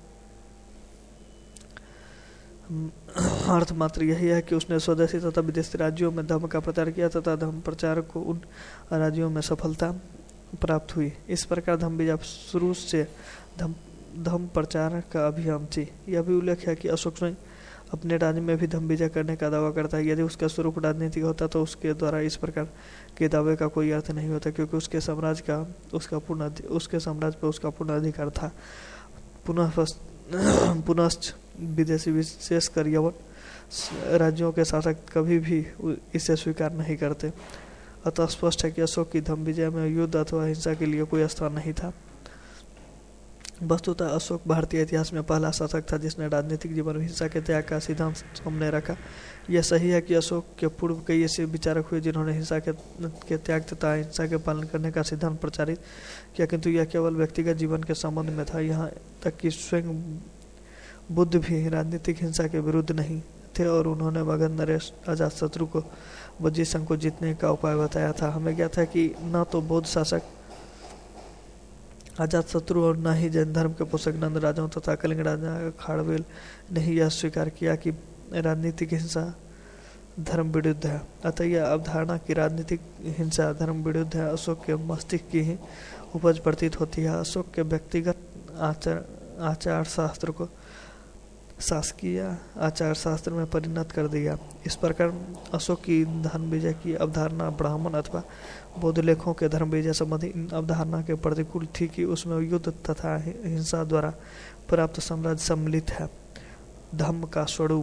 अर्थ मात्र यही है कि उसने स्वदेशी तथा विदेशी राज्यों में धर्म का प्रचार किया तथा धर्म प्रचार को उन राज्यों में सफलता प्राप्त हुई। इस प्रकार धर्म विजय शुरू से धर्म धर्म प्रचार का अभियान थी। यह भी उल्लेख है कि अशोक स्वयं अपने राज्य में भी धर्म विजय करने का दावा करता है। यदि उसका स्वरूप राजनीतिक होता तो उसके द्वारा इस प्रकार के दावे का कोई अर्थ नहीं होता, क्योंकि उसके साम्राज्य का उसका पूर्ण उसके साम्राज्य पर उसका पूर्ण अधिकार था। पुनः पुनश्च विदेशी विशेषकर यवन राज्यों के शासक कभी भी इसे स्वीकार नहीं करते। अतः स्पष्ट है कि अशोक की धर्म विजय में युद्ध अथवा हिंसा के लिए कोई स्थान नहीं था। वस्तुतः अशोक भारतीय इतिहास में पहला शासक था जिसने राजनीतिक जीवन में हिंसा के त्याग का सिद्धांत सामने रखा। यह सही है कि अशोक के पूर्व कई ऐसे विचारक हुए जिन्होंने हिंसा के, के त्याग तथा हिंसा के पालन करने का सिद्धांत प्रचारित किया, किंतु यह केवल व्यक्तिगत जीवन के संबंध में था। यहाँ तक कि स्वयं बुद्ध भी राजनीतिक हिंसा के विरुद्ध नहीं थे और उन्होंने मगध नरेश अजातशत्रु को वज्जी संघ को जीतने का उपाय बताया था। हमें ज्ञात है कि न तो बौद्ध शासक अजातशत्रु और न ही जैन धर्म के पोषक नंद राजाओं तथा कलिंग राजा खाड़वेल ने ही यह स्वीकार किया कि राजनीतिक हिंसा धर्म विरुद्ध है। अतः यह अवधारणा की राजनीतिक हिंसा धर्म विरुद्ध है अशोक के मस्तिष्क की ही उपज प्रतीत होती है। अशोक के व्यक्तिगत आचार आचार शास्त्र को शासकीय आचार शास्त्र में परिणत कर दिया। इस प्रकार अशोक की धर्म विजय की अवधारणा ब्राह्मण अथवा बौद्ध लेखों के धर्म विजय संबंधी इन अवधारणा के प्रतिकूल थी कि उसमें युद्ध तथा हिंसा द्वारा प्राप्त साम्राज्य सम्मिलित है। धर्म का स्वरूप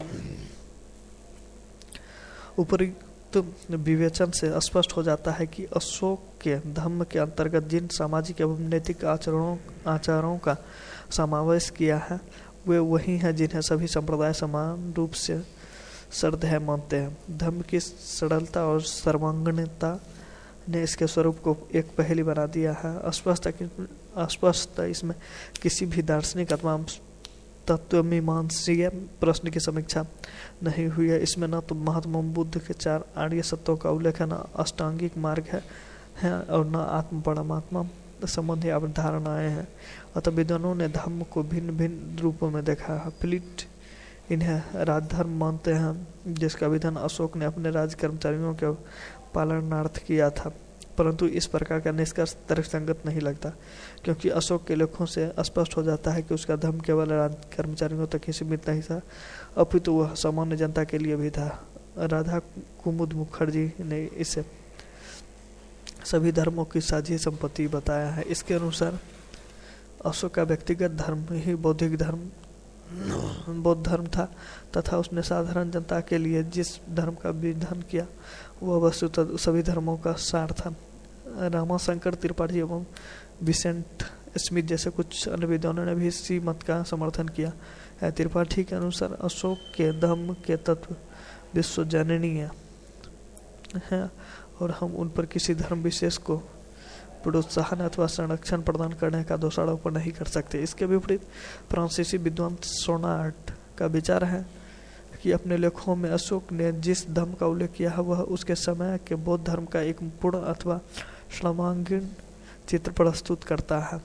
उपयुक्त विवेचन से स्पष्ट हो जाता है कि अशोक के धर्म के अंतर्गत जिन सामाजिक एवं नैतिक आचरणों आचारों का समावेश किया है वे वही हैं जिन्हें सभी संप्रदाय समान रूप से श्रद्धेय मानते हैं। धर्म की सरलता और सर्वांगीणता ने इसके स्वरूप को एक पहेली बना दिया है। स्पष्ट स्पष्ट इसमें किसी भी दार्शनिक अथवा तत्वमीमांसीय प्रश्न की समीक्षा नहीं हुई है। इसमें न तो महात्मा बुद्ध के चार आर्य सत्यों का उल्लेख है, न अष्टांगिक मार्ग है, है और न आत्म परमात्मा संबंधी अवधारणाएं हैं। अतः विद्वानों ने धर्म को भिन्न भिन्न रूपों में देखा है। प्लिट इन्हें राजधर्म मानते हैं जिसका विधान अशोक ने अपने राज कर्मचारियों के पालनार्थ किया था, परंतु इस प्रकार का निष्कर्ष तर्कसंगत नहीं लगता, क्योंकि अशोक के लेखों से स्पष्ट हो जाता है कि उसका धर्म केवल राज कर्मचारियों तक ही सीमित नहीं था, अपितु वह सामान्य जनता के लिए भी था। राधा कुमुद मुखर्जी ने इसे सभी धर्मों की साझी संपत्ति बताया है। इसके अनुसार अशोक का व्यक्तिगत धर्म ही बौद्धिक धर्म बौद्ध धर्म था तथा उसने साधारण जनता के लिए जिस धर्म का विधान किया वह वस्तुतः सभी धर्मों का सार था। रामाशंकर त्रिपाठी एवं विसेंट स्मिथ जैसे कुछ अन्य विद्वानों ने भी इसी मत का समर्थन किया है। त्रिपाठी के अनुसार अशोक के धर्म के तत्व विश्वजननीय है और हम उन पर किसी धर्म विशेष को प्रोत्साहन अथवा संरक्षण प्रदान करने का दोषारोपण नहीं कर सकते। इसके विपरीत फ्रांसीसी विद्वान सोनार्ट का विचार है कि अपने लेखों में अशोक ने जिस धर्म का उल्लेख किया है वह उसके समय के बौद्ध धर्म का एक पूर्ण अथवा सर्वांगीण चित्र प्रस्तुत करता है।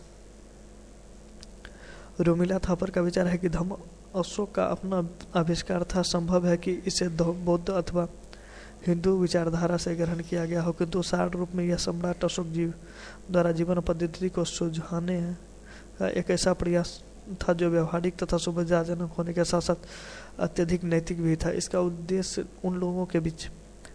रोमिला थापर का विचार है कि धर्म अशोक का अपना आविष्कार था। संभव है कि इसे बौद्ध अथवा हिंदू विचारधारा से ग्रहण किया गया हो, किंतु सार रूप में यह सम्राट अशोक जीव द्वारा जीवन पद्धति को सुझाने का एक ऐसा प्रयास था जो व्यवहारिक तथा सुविधाजनक होने के साथ साथ अत्यधिक नैतिक भी था। इसका उद्देश्य उन लोगों के बीच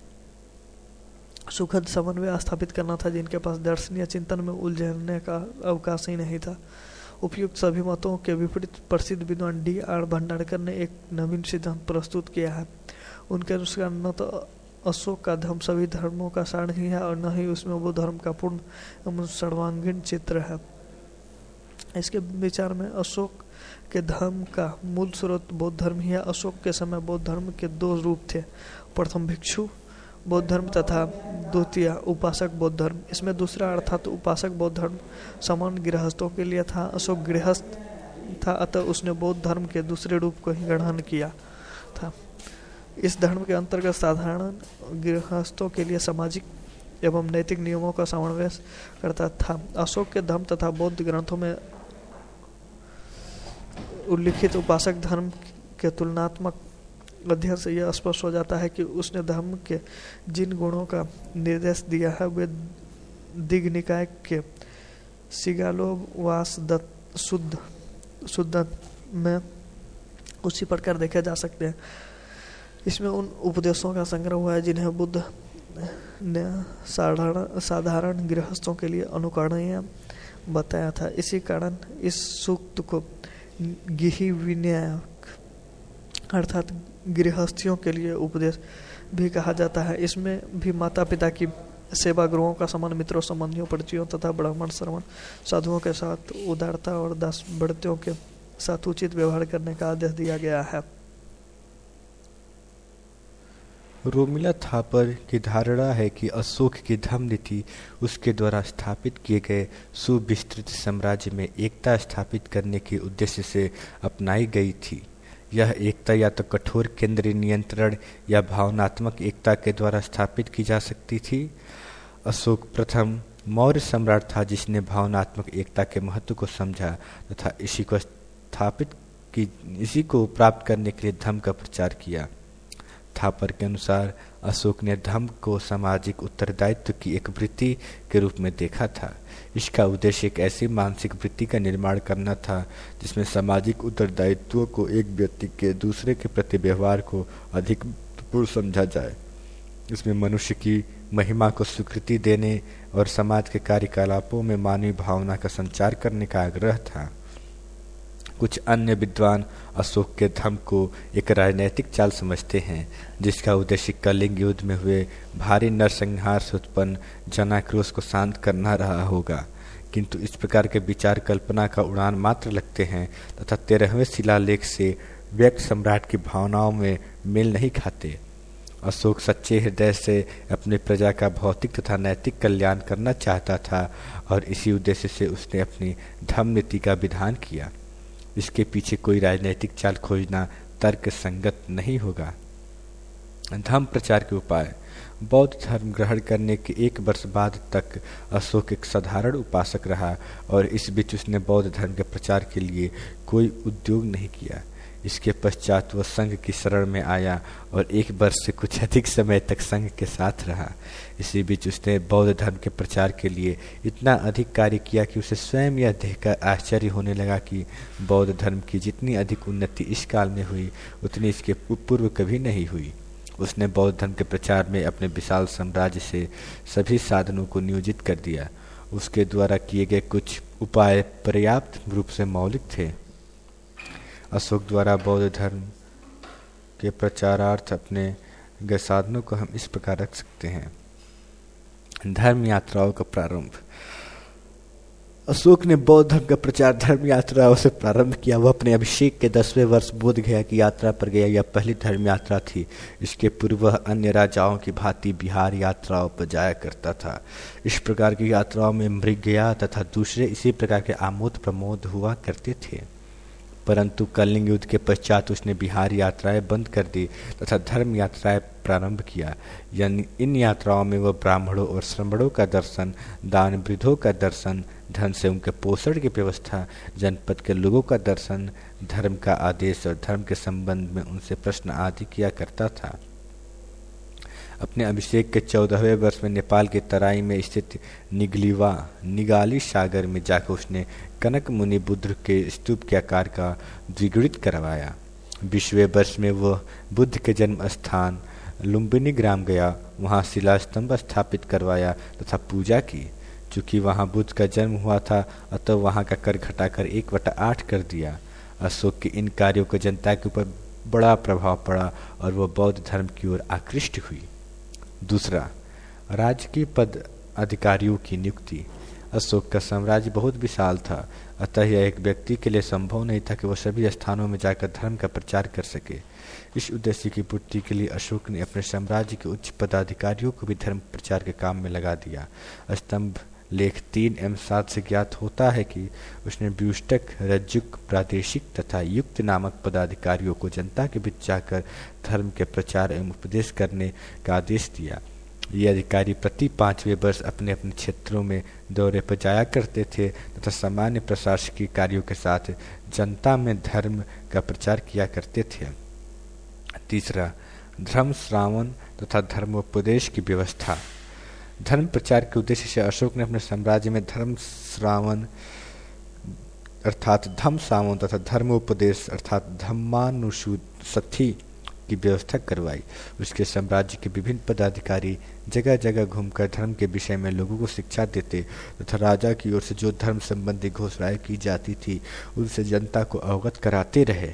सुखद समन्वय स्थापित करना था जिनके पास दर्शनीय चिंतन में उलझने का अवकाश ही नहीं था। उपयुक्त सभी मतों के विपरीत प्रसिद्ध विद्वान डी आर भंडारकर ने एक नवीन सिद्धांत प्रस्तुत किया है। उनके अनुसार न तो अशोक का धर्म सभी धर्मों का सार नहीं है और न ही उसमें वो धर्म का पूर्ण एवं सर्वांगीण चित्र है। इसके विचार में अशोक के धर्म का मूल स्रोत बौद्ध धर्म ही है। अशोक के समय बौद्ध धर्म के दो रूप थे, प्रथम भिक्षु बौद्ध धर्म तथा द्वितीय उपासक बौद्ध धर्म। इसमें दूसरा अर्थात उपासक बौद्ध धर्म सामान्य गृहस्थों के लिए था। अशोक गृहस्थ था, अतः उसने बौद्ध धर्म के दूसरे रूप को ही ग्रहण किया था। इस धर्म के अंतर्गत साधारण गृहस्थों के लिए सामाजिक एवं नैतिक नियमों का समावेश करता था। अशोक के धर्म तथा बौद्ध ग्रंथों में उल्लिखित उपासक धर्म के तुलनात्मक अध्ययन से यह स्पष्ट हो जाता है कि उसने धर्म के जिन गुणों का निर्देश दिया है वे दिग् निकाय के सिगालोब वास दत्त शुद्ध शुद्ध में उसी प्रकार देखे जा सकते हैं। इसमें उन उपदेशों का संग्रह हुआ है जिन्हें बुद्ध ने साधारण साधारण गृहस्थों के लिए अनुकरणीय बताया था। इसी कारण इस सूक्त को गिहि विनायक अर्थात गृहस्थियों के लिए उपदेश भी कहा जाता है। इसमें भी माता पिता की सेवा, गुरुओं का सम्मान, मित्रों, संबंधियों, परिचयों तथा ब्राह्मण श्रवण साधुओं के साथ उदारता और दास बढ़तियों के साथ उचित व्यवहार करने का आदेश दिया गया है। रोमिला थापर की धारणा है कि अशोक की धर्म नीति उसके द्वारा स्थापित किए गए सुविस्तृत साम्राज्य में एकता स्थापित करने के उद्देश्य से अपनाई गई थी। यह एकता या तो कठोर केंद्रीय नियंत्रण या भावनात्मक एकता के द्वारा स्थापित की जा सकती थी। अशोक प्रथम मौर्य सम्राट था जिसने भावनात्मक एकता के महत्व को समझा तथा इसी को स्थापित की इसी को प्राप्त करने के लिए धर्म का प्रचार किया। थापर के अनुसार अशोक ने धर्म को सामाजिक उत्तरदायित्व की एक वृत्ति के रूप में देखा था। इसका उद्देश्य एक ऐसी मानसिक वृत्ति का निर्माण करना था जिसमें सामाजिक उत्तरदायित्व को एक व्यक्ति के दूसरे के प्रति व्यवहार को अधिक पूर्ण समझा जाए। इसमें मनुष्य की महिमा को स्वीकृति देने और समाज के कार्यकलापों में मानवीय भावना का संचार करने का आग्रह था। कुछ अन्य विद्वान अशोक के धर्म को एक राजनैतिक चाल समझते हैं जिसका उद्देश्य कलिंग युद्ध में हुए भारी नरसंहार से उत्पन्न जनाक्रोश को शांत करना रहा होगा, किंतु इस प्रकार के विचार कल्पना का उड़ान मात्र लगते हैं तथा तेरहवें शिलालेख से व्यक्त सम्राट की भावनाओं में मेल नहीं खाते। अशोक सच्चे हृदय से अपनी प्रजा का भौतिक तथा नैतिक कल्याण करना चाहता था और इसी उद्देश्य से उसने अपनी धर्म नीति का विधान किया। इसके पीछे कोई राजनीतिक चाल खोजना तर्क संगत नहीं होगा। धर्म प्रचार के उपाय। बौद्ध धर्म ग्रहण करने के एक वर्ष बाद तक अशोक एक साधारण उपासक रहा और इस बीच उसने बौद्ध धर्म के प्रचार के लिए कोई उद्योग नहीं किया। इसके पश्चात वह संघ की शरण में आया और एक वर्ष से कुछ अधिक समय तक संघ के साथ रहा। इसी बीच उसने बौद्ध धर्म के प्रचार के लिए इतना अधिक कार्य किया कि उसे स्वयं यह देखकर आश्चर्य होने लगा कि बौद्ध धर्म की जितनी अधिक उन्नति इस काल में हुई उतनी इसके पूर्व कभी नहीं हुई। उसने बौद्ध धर्म के प्रचार में अपने विशाल साम्राज्य से सभी साधनों को नियोजित कर दिया। उसके द्वारा किए गए कुछ उपाय पर्याप्त रूप से मौलिक थे। अशोक द्वारा बौद्ध धर्म के प्रचारार्थ अपने गए साधनों को हम इस प्रकार रख सकते हैं। धर्म यात्राओं का प्रारंभ। अशोक ने बौद्ध धर्म का प्रचार धर्म यात्राओं से प्रारंभ किया। वह अपने अभिषेक के दसवें वर्ष बोध गया की यात्रा पर गया। यह पहली धर्म यात्रा थी। इसके पूर्व वह अन्य राजाओं की भांति बिहार यात्राओं पर जाया करता था। इस प्रकार की यात्राओं में मृगया तथा दूसरे इसी प्रकार के आमोद प्रमोद हुआ करते थे, परंतु कलिंग युद्ध के पश्चात उसने बिहार यात्राएं बंद कर दी तथा धर्म यात्राएं प्रारंभ किया। यानी इन यात्राओं में वह ब्राह्मणों और श्रमणों का दर्शन, दान वृद्धों का दर्शन, धन से उनके पोषण की व्यवस्था, जनपद के लोगों का दर्शन, धर्म का आदेश और धर्म के संबंध में उनसे प्रश्न आदि किया करता था। अपने अभिषेक के चौदहवें वर्ष में नेपाल के तराई में स्थित निगलीवा निगाली सागर में जाकर उसने कनक मुनि बुद्ध के स्तूप के आकार का द्विगुणित करवाया। बीसवें वर्ष में वह बुद्ध के जन्म स्थान लुम्बिनी ग्राम गया। वहाँ शिला स्तंभ स्थापित करवाया तथा पूजा की। चूँकि वहाँ बुद्ध का जन्म हुआ था अतः वहाँ का कर घटाकर एक बटा आठ कर दिया। अशोक के इन कार्यों को जनता के ऊपर बड़ा प्रभाव पड़ा और वह बौद्ध धर्म की ओर आकृष्ट हुई। दूसरा, राजकीय पद अधिकारियों की नियुक्ति। अशोक का साम्राज्य बहुत विशाल था, अतः यह एक व्यक्ति के लिए संभव नहीं था कि वह सभी स्थानों में जाकर धर्म का प्रचार कर सके। इस उद्देश्य की पूर्ति के लिए अशोक ने अपने साम्राज्य के उच्च पदाधिकारियों को भी धर्म प्रचार के काम में लगा दिया। स्तंभ लेख तीन एवं सात से ज्ञात होता है कि उसने व्युष्टक, रज्जुक, प्रादेशिक तथा युक्त नामक पदाधिकारियों को जनता के बीच जाकर धर्म के प्रचार एवं उपदेश करने का आदेश दिया। ये अधिकारी प्रति पांचवें वर्ष अपने अपने क्षेत्रों में दौरे पर जाया करते थे तथा सामान्य प्रशासकीय कार्यों के साथ जनता में धर्म का प्रचार किया करते थे। तीसरा, धर्म श्रावण तथा धर्मोपदेश की व्यवस्था। धर्म प्रचार के उद्देश्य से अशोक ने अपने साम्राज्य में धर्म श्रावण अर्थात धम्म श्रावण तथा धर्मोपदेश अर्थात धम्मानुसूति की व्यवस्था करवाई। उसके साम्राज्य के विभिन्न पदाधिकारी जगह जगह घूमकर धर्म के विषय में लोगों को शिक्षा देते तथा राजा की ओर से जो धर्म संबंधी घोषणाएं की जाती थी उनसे जनता को अवगत कराते रहे।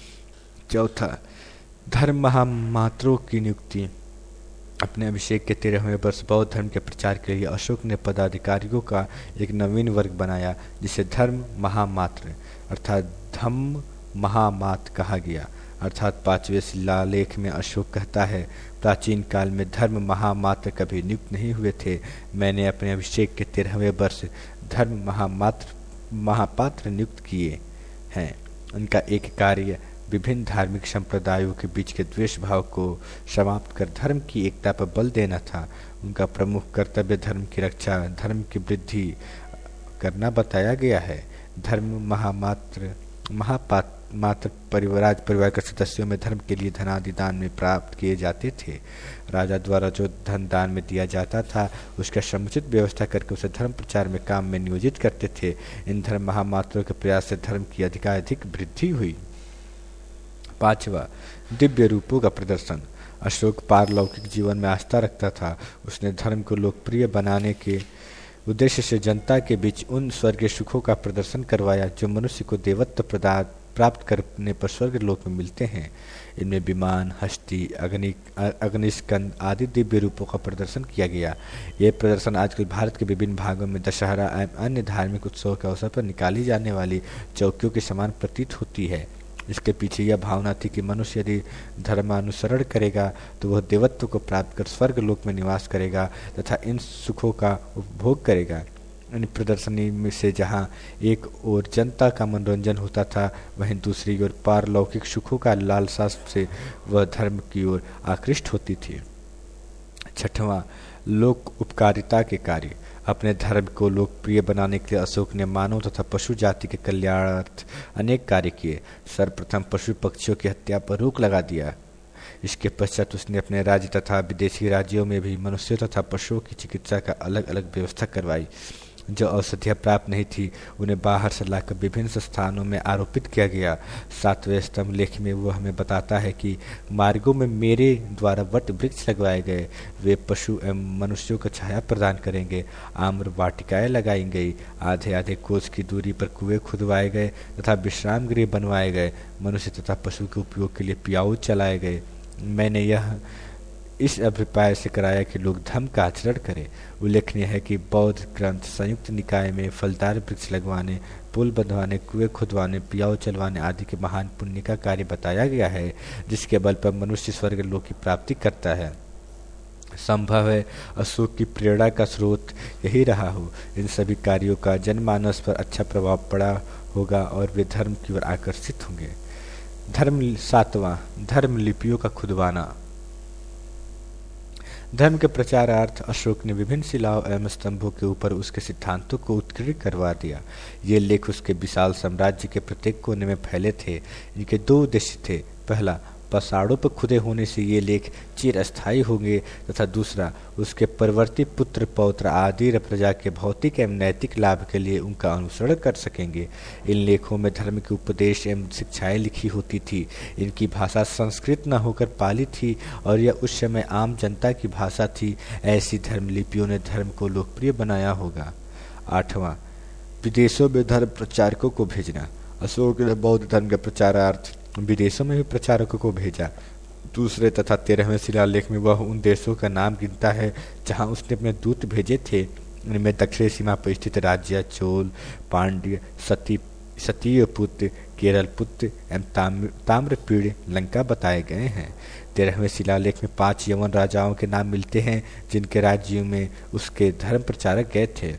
चौथा, धर्म महामात्रों की नियुक्ति। अपने अभिषेक के तेरहवें वर्ष बौद्ध धर्म के प्रचार के लिए अशोक ने पदाधिकारियों का एक नवीन वर्ग बनाया जिसे धर्म महामात्र अर्थात धम्म महामात कहा गया। अर्थात पांचवें शिलालेख में अशोक कहता है, प्राचीन काल में धर्म महामात्र कभी नियुक्त नहीं हुए थे। मैंने अपने अभिषेक के तेरहवें वर्ष धर्म महामात्र महापात्र नियुक्त किए हैं। उनका एक कार्य विभिन्न धार्मिक संप्रदायों के बीच के द्वेष भाव को समाप्त कर धर्म की एकता पर बल देना था। उनका प्रमुख कर्तव्य धर्म की रक्षा, धर्म की वृद्धि करना बताया गया है। धर्म महामात्र महापात्र मात्र परिवार परिवार के सदस्यों में धर्म के लिए धनादि दान में प्राप्त किए जाते थे। राजा द्वारा जो धन दान में दिया जाता था उसका समुचित व्यवस्था करके उसे धर्म प्रचार में काम में नियोजित करते थे। इन धर्म महामात्रों के प्रयास से धर्म की अधिकाधिक वृद्धि हुई। पांचवा, दिव्य रूपों का प्रदर्शन। अशोक पारलौकिक जीवन में आस्था रखता था। उसने धर्म को लोकप्रिय बनाने के उद्देश्य से जनता के बीच उन स्वर्गीय सुखों का प्रदर्शन करवाया जो मनुष्य को देवत्व प्रदान प्राप्त करने पर स्वर्ग लोक में मिलते हैं। इनमें विमान, हस्ती, अग्नि अग्निस्कंद आदि दिव्य रूपों का प्रदर्शन किया गया। ये प्रदर्शन आजकल भारत के विभिन्न भागों में दशहरा एवं अन्य धार्मिक उत्सवों के अवसर पर निकाली जाने वाली चौकियों के समान प्रतीत होती है। इसके पीछे यह भावना थी कि मनुष्य यदि धर्मानुसरण करेगा तो वह देवत्व को प्राप्त कर स्वर्ग लोक में निवास करेगा तथा इन सुखों का उपभोग करेगा। इन प्रदर्शनी में से जहाँ एक ओर जनता का मनोरंजन होता था वहीं दूसरी ओर पारलौकिक सुखों का लालसा से वह धर्म की ओर आकृष्ट होती थी। छठवां, लोक उपकारिता के कार्य। अपने धर्म को लोकप्रिय बनाने के लिए अशोक ने मानव तथा पशु जाति के कल्याणार्थ अनेक कार्य किए। सर्वप्रथम पशु पक्षियों की हत्या पर रोक लगा दिया। इसके पश्चात उसने अपने राज्य तथा विदेशी राज्यों में भी मनुष्यों तथा पशुओं की चिकित्सा का अलग अलग व्यवस्था करवाई। जो औषधियाँ प्राप्त नहीं थी उन्हें बाहर से लाकर विभिन्न स्थानों में आरोपित किया गया। सातवें स्तंभ लेख में वो हमें बताता है कि मार्गों में मेरे द्वारा वट वृक्ष लगवाए गए, वे पशु एवं मनुष्यों को छाया प्रदान करेंगे। आम्र वाटिकाएं लगाई गई, आधे आधे कोस की दूरी पर कुएं खुदवाए गए तथा विश्राम गृह बनवाए गए। मनुष्य तथा पशु के उपयोग के लिए पियाऊ चलाए गए। मैंने यह इस अभिप्राय से कराया कि लोग धर्म का आचरण करें। उल्लेखनीय है कि बौद्ध ग्रंथ संयुक्त निकाय में फलदार वृक्ष लगवाने, पुल बंधवाने, कुएं खुदवाने, पियाऊ चलवाने आदि के महान पुण्य का कार्य बताया गया है, जिसके बल पर मनुष्य स्वर्ग लोक की प्राप्ति करता है। संभव है अशोक की प्रेरणा का स्रोत यही रहा हो। इन सभी कार्यों का जनमानस पर अच्छा प्रभाव पड़ा होगा और वे धर्म की ओर आकर्षित होंगे। धर्म सातवां, धर्म लिपियों का खुदवाना। धर्म के प्रचारार्थ अशोक ने विभिन्न शिलाओं एवं स्तंभों के ऊपर उसके सिद्धांतों को उत्कीर्ण करवा दिया। ये लेख उसके विशाल साम्राज्य के प्रत्येक कोने में फैले थे। इनके दो उद्देश्य थे। पहला, पसाड़ों पर खुदे होने से ये लेख चिरस्थायी होंगे तथा दूसरा, उसके परवर्ती पुत्र पौत्र आदि प्रजा के भौतिक एवं नैतिक लाभ के लिए उनका अनुसरण कर सकेंगे। इन लेखों में धर्म के उपदेश एवं शिक्षाएं लिखी होती थी। इनकी भाषा संस्कृत न होकर पाली थी और यह उस समय आम जनता की भाषा थी। ऐसी धर्म लिपियों ने धर्म को लोकप्रिय बनाया होगा। आठवां, विदेशों में धर्म प्रचारकों को भेजना। अशोक ने बौद्ध धर्म के प्रचारार्थ विदेशों में भी प्रचारकों को भेजा। दूसरे तथा तेरहवें शिलालेख में वह उन देशों का नाम गिनता है जहां उसने अपने दूत भेजे थे। इनमें दक्षिणी सीमा पर स्थित राज्य चोल, पांड्य, सती सतीयपुत्र, केरलपुत्र एवं ताम्र ताम्रपीड़, लंका बताए गए हैं। तेरहवें शिलालेख में पांच यवन राजाओं के नाम मिलते हैं जिनके राज्यों में उसके धर्म प्रचारक गए थे।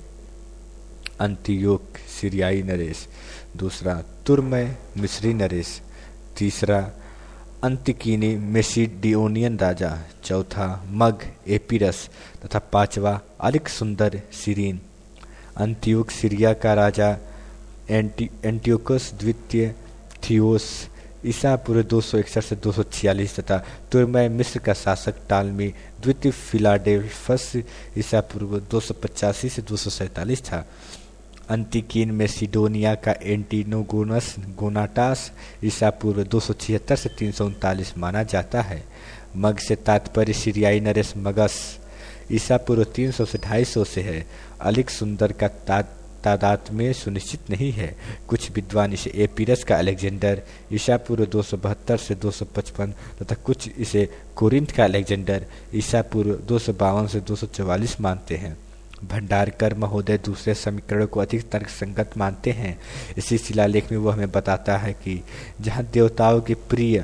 अंतियोक सीरियाई नरेश, दूसरा तुर्मय मिस्री नरेश, तीसरा अंतिकीनी मेसिडियोनियन राजा, चौथा मग एपिरस तथा पांचवा अलिक सुंदर सिरीन। अंतियोक सीरिया का राजा एंटी एंटियोकस द्वितीय थियोस ईसा पूर्व दो सौ इकसठ से दो सौ छियालीस तथा तुर्मय मिस्र का शासक टालमी द्वितीय फिलाडेल्फस ईसा पूर्व दो सौ पचासी से दो सौ सैंतालीस था। अंतिकीन में सिडोनिया का एंटीनोगोनस गोनाटास ईसा पूर्व दो सौ छिहत्तर से तीन सौ उनतालीस माना जाता है। मग से तात्पर्य सीरियाई नरेश मगस ईसा पूर्व तीन सौ से ढाई सौ से है। अलिक सुंदर का ता, तादाद में सुनिश्चित नहीं है। कुछ विद्वान इसे एपिरस का अलेक्जेंडर ईसा पूर्व दो सौ बहत्तर से दो सौ पचपन तथा कुछ इसे कोरिंथ का अलेक्जेंडर ईसा पूर्व दो सौ बावन से दो सौ चौवालीस मानते हैं। भंडारकर महोदय दूसरे समीकरण को अधिक तर्कसंगत मानते हैं। इसी शिलालेख में वह हमें बताता है कि जहाँ देवताओं के प्रिय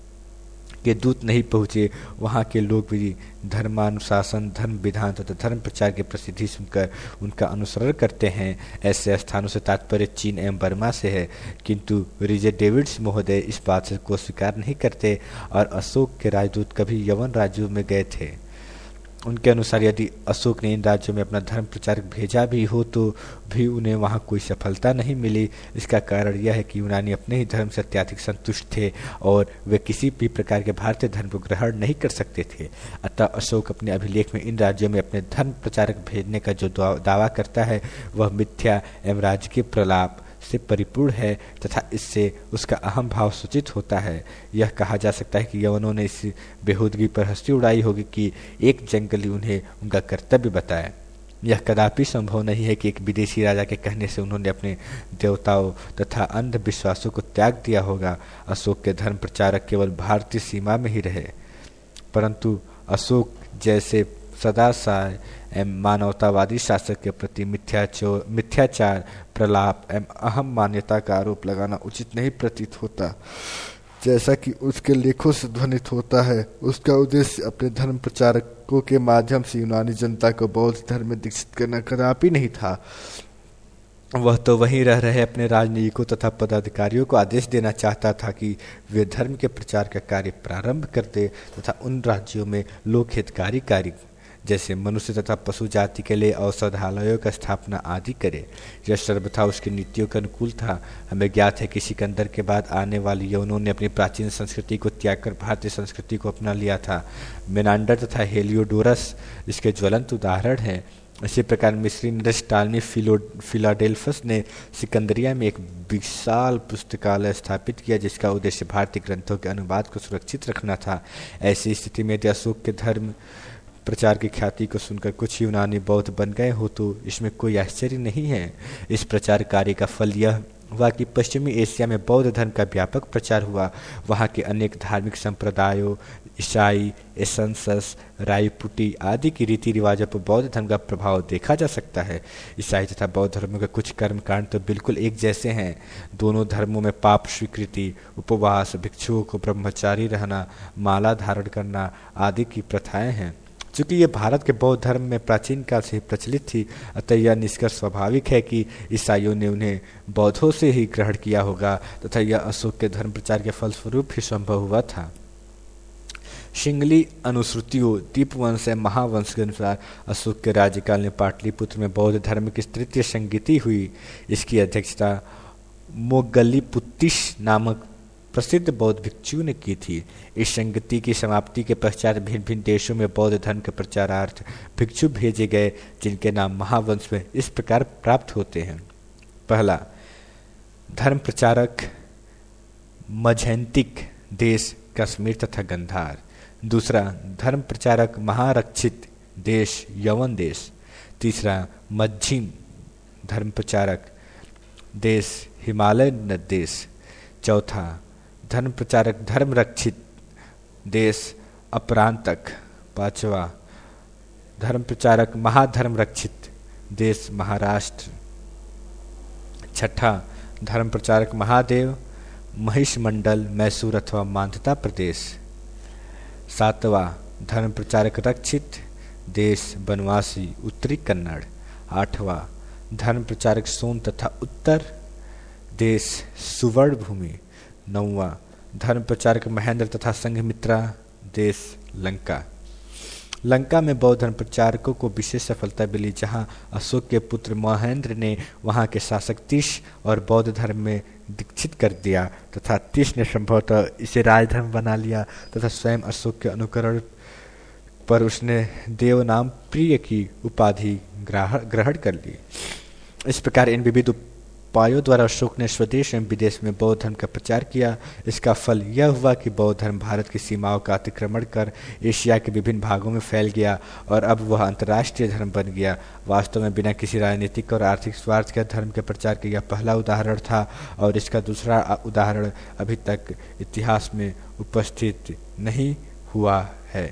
के दूत नहीं पहुँचे वहाँ के लोग भी धर्मानुशासन, धर्म विधान तथा धर्म प्रचार की प्रसिद्धि सुनकर उनका अनुसरण करते हैं। ऐसे स्थानों से तात्पर्य चीन एवं बर्मा से है, किंतु रिजे डेविड्स महोदय इस बात को स्वीकार नहीं करते और अशोक के राजदूत कभी यवन राज्यों में गए थे। उनके अनुसार यदि अशोक ने इन राज्यों में अपना धर्म प्रचारक भेजा भी हो तो भी उन्हें वहां कोई सफलता नहीं मिली। इसका कारण यह है कि यूनानी अपने ही धर्म से अत्यधिक संतुष्ट थे और वे किसी भी प्रकार के भारतीय धर्म को ग्रहण नहीं कर सकते थे। अतः अशोक अपने अभिलेख में इन राज्यों में अपने धर्म प्रचारक भेजने का जो दावा करता है वह मिथ्या एवं राजकीय प्रलाप से परिपूर्ण है तथा इससे उसका अहम भाव सूचित होता है। यह कहा जा सकता है कि यवनों ने इस बेहूदगी पर हंसी उड़ाई होगी कि एक जंगली उन्हें उनका कर्तव्य बताए। यह कदापि संभव नहीं है कि एक विदेशी राजा के कहने से उन्होंने अपने देवताओं तथा अंधविश्वासों को त्याग दिया होगा। अशोक के धर्म प्रचारक केवल भारतीय सीमा में ही रहे, परंतु अशोक जैसे सदाचार एवं मानवतावादी शासक के प्रति मिथ्याचार, प्रलाप एवं अहम मान्यता का आरोप लगाना उचित नहीं प्रतीत होता। जैसा कि उसके लेखों से ध्वनित होता है, उसका उद्देश्य अपने धर्म प्रचारकों के माध्यम से यूनानी जनता को बौद्ध धर्म में दीक्षित करना कदापि नहीं था। वह तो वहीं रह रहे अपने राजनयिकों तथा पदाधिकारियों को आदेश देना चाहता था कि वे धर्म के प्रचार का कार्य प्रारंभ करते तथा उन राज्यों में लोक हितकारी कार्य जैसे मनुष्य तथा पशु जाति के लिए औषधालयों का स्थापना आदि करे। यह सर्वथा उसकी नीतियों के अनुकूल था। हमें ज्ञात है कि सिकंदर के बाद आने वाले यवनों ने अपनी प्राचीन संस्कृति को त्याग कर भारतीय संस्कृति को अपना लिया था। मेनांडर तथा हेलियोडोरस इसके ज्वलंत उदाहरण हैं। इसी प्रकार मिस्री नरेश टालमी फिलाडेल्फस ने सिकंदरिया में एक विशाल पुस्तकालय स्थापित किया जिसका उद्देश्य भारतीय ग्रंथों के अनुवाद को सुरक्षित रखना था। ऐसी स्थिति में यदि अशोक के धर्म प्रचार की ख्याति को सुनकर कुछ यूनानी बौद्ध बन गए हो तो इसमें कोई आश्चर्य नहीं है। इस प्रचार कार्य का फल यह हुआ कि पश्चिमी एशिया में बौद्ध धर्म का व्यापक प्रचार हुआ। वहाँ के अनेक धार्मिक संप्रदायों, ईसाई, एसेंसस, रायपुटी आदि की रीति रिवाजों पर बौद्ध धर्म का प्रभाव देखा जा सकता है। ईसाई तथा बौद्ध धर्मों के कुछ कर्मकांड तो बिल्कुल एक जैसे हैं। दोनों धर्मों में पाप स्वीकृति, उपवास, भिक्षुओं को ब्रह्मचारी रहना, माला धारण करना आदि की प्रथाएं हैं। चूंकि ये भारत के बौद्ध धर्म में प्राचीन काल से ही प्रचलित थी, अतः यह निष्कर्ष स्वाभाविक है कि ईसाइयों ने उन्हें बौद्धों से ही ग्रहण किया होगा तथा यह अशोक के धर्म प्रचार के फलस्वरूप ही संभव हुआ था। शिंगली अनुश्रुतियों दीपवंश एवं महावंश के अनुसार अशोक के राज्यकाल में पाटलिपुत्र में बौद्ध धर्म की तृतीय संगीति हुई। इसकी अध्यक्षता मोगलीपुत्तिश नामक प्रसिद्ध बौद्ध भिक्षु ने की थी। इस संगति की समाप्ति के पश्चात भिन्न भिन्न देशों में बौद्ध धर्म के प्रचारार्थ भिक्षु भेजे गए जिनके नाम महावंश में इस प्रकार प्राप्त होते हैं। पहला, धर्म प्रचारक मझेंतिक देश कश्मीर तथा गंधार। दूसरा, धर्म प्रचारक महारक्षित देश यवन देश। तीसरा, मध्यम धर्म प्रचारक देश हिमालय देश। चौथा, धर्म प्रचारक धर्म रक्षित देश अपरांतक। पांचवा धर्म प्रचारक महाधर्म रक्षित, देश महाराष्ट्र। छठा धर्म प्रचारक महादेव, महिष मंडल, मैसूर अथवा मांधाता प्रदेश। सातवां धर्म प्रचारक रक्षित, देश बनवासी, उत्तरी कन्नड़। आठवां धर्म प्रचारक सोन तथा उत्तर, देश सुवर्ण भूमि। नौवां धर्म प्रचारक महेंद्र तथा संघमित्रा, देश लंका। लंका में बौद्ध धर्म प्रचारकों को विशेष सफलता मिली, जहां अशोक के पुत्र महेंद्र ने वहां के शासक तीस और बौद्ध धर्म में दीक्षित कर दिया तथा तीस ने संभवतः इसे राजधर्म बना लिया तथा स्वयं अशोक के अनुकरण पर उसने देव नाम प्रिय की उपाधि ग्रहण कर ली। इस प्रकार इन विविध उपायों द्वारा अशोक ने स्वदेश एवं विदेश में बौद्ध धर्म का प्रचार किया। इसका फल यह हुआ कि बौद्ध धर्म भारत की सीमाओं का अतिक्रमण कर एशिया के विभिन्न भागों में फैल गया और अब वह अंतर्राष्ट्रीय धर्म बन गया। वास्तव में बिना किसी राजनीतिक और आर्थिक स्वार्थ के धर्म के प्रचार का यह पहला उदाहरण था और इसका दूसरा उदाहरण अभी तक इतिहास में उपस्थित नहीं हुआ है।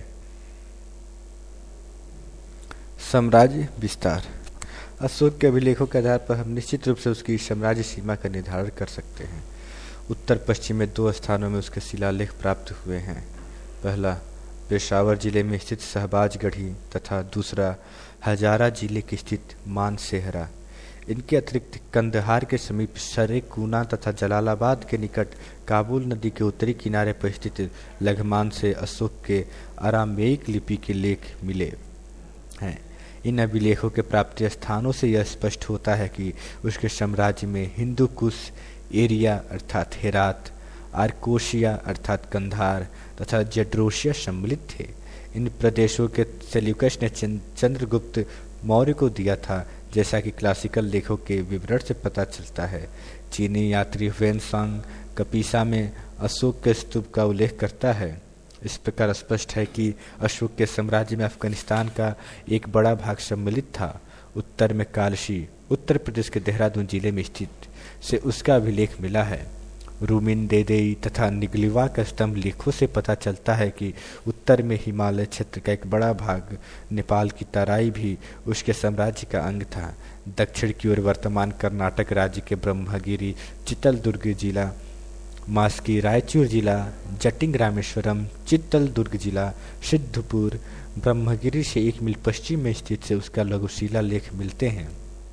साम्राज्य विस्तार। अशोक के अभिलेखों के आधार पर हम निश्चित रूप से उसकी साम्राज्य सीमा का निर्धारण कर सकते हैं। उत्तर पश्चिम में दो स्थानों में उसके शिलालेख प्राप्त हुए हैं। पहला पेशावर जिले में स्थित शहबाजगढ़ी तथा दूसरा हजारा जिले की स्थित मानसेहरा। इनके अतिरिक्त कंदहार के समीप सरेकूना तथा जलालाबाद के निकट काबुल नदी के उत्तरी किनारे पर स्थित लघमान से अशोक के अरामेइक लिपि के लेख मिले हैं। इन अभिलेखों के प्राप्ति स्थानों से यह स्पष्ट होता है कि उसके साम्राज्य में हिंदू कुश एरिया अर्थात हेरात, आर्कोशिया अर्थात कंधार तथा जड्रोशिया सम्मिलित थे। इन प्रदेशों के सेल्यूकस ने चंद्रगुप्त मौर्य को दिया था, जैसा कि क्लासिकल लेखों के विवरण से पता चलता है। चीनी यात्री वेनसांग कपीसा में अशोक के स्तूप का उल्लेख करता है। इस प्रकार स्पष्ट है कि अशोक के साम्राज्य में अफगानिस्तान का एक बड़ा भाग सम्मिलित था। उत्तर में कालशी, उत्तर प्रदेश के देहरादून जिले में स्थित से उसका अभिलेख मिला है। रूमिन देदेई तथा निगलिवा का स्तंभ लेखों से पता चलता है कि उत्तर में हिमालय क्षेत्र का एक बड़ा भाग, नेपाल की तराई भी उसके साम्राज्य का अंग था। दक्षिण की ओर वर्तमान कर्नाटक राज्य के ब्रह्मगिरी, चित्तलदुर्ग जिला, मास्की रायचूर जिला, जटिंग रामेश्वरम, चित्तलदुर्ग जिला, सिद्धपुर, ब्रह्मगिरी से एक मील पश्चिम में स्थित से उसका लघु शिलालेख मिलते हैं।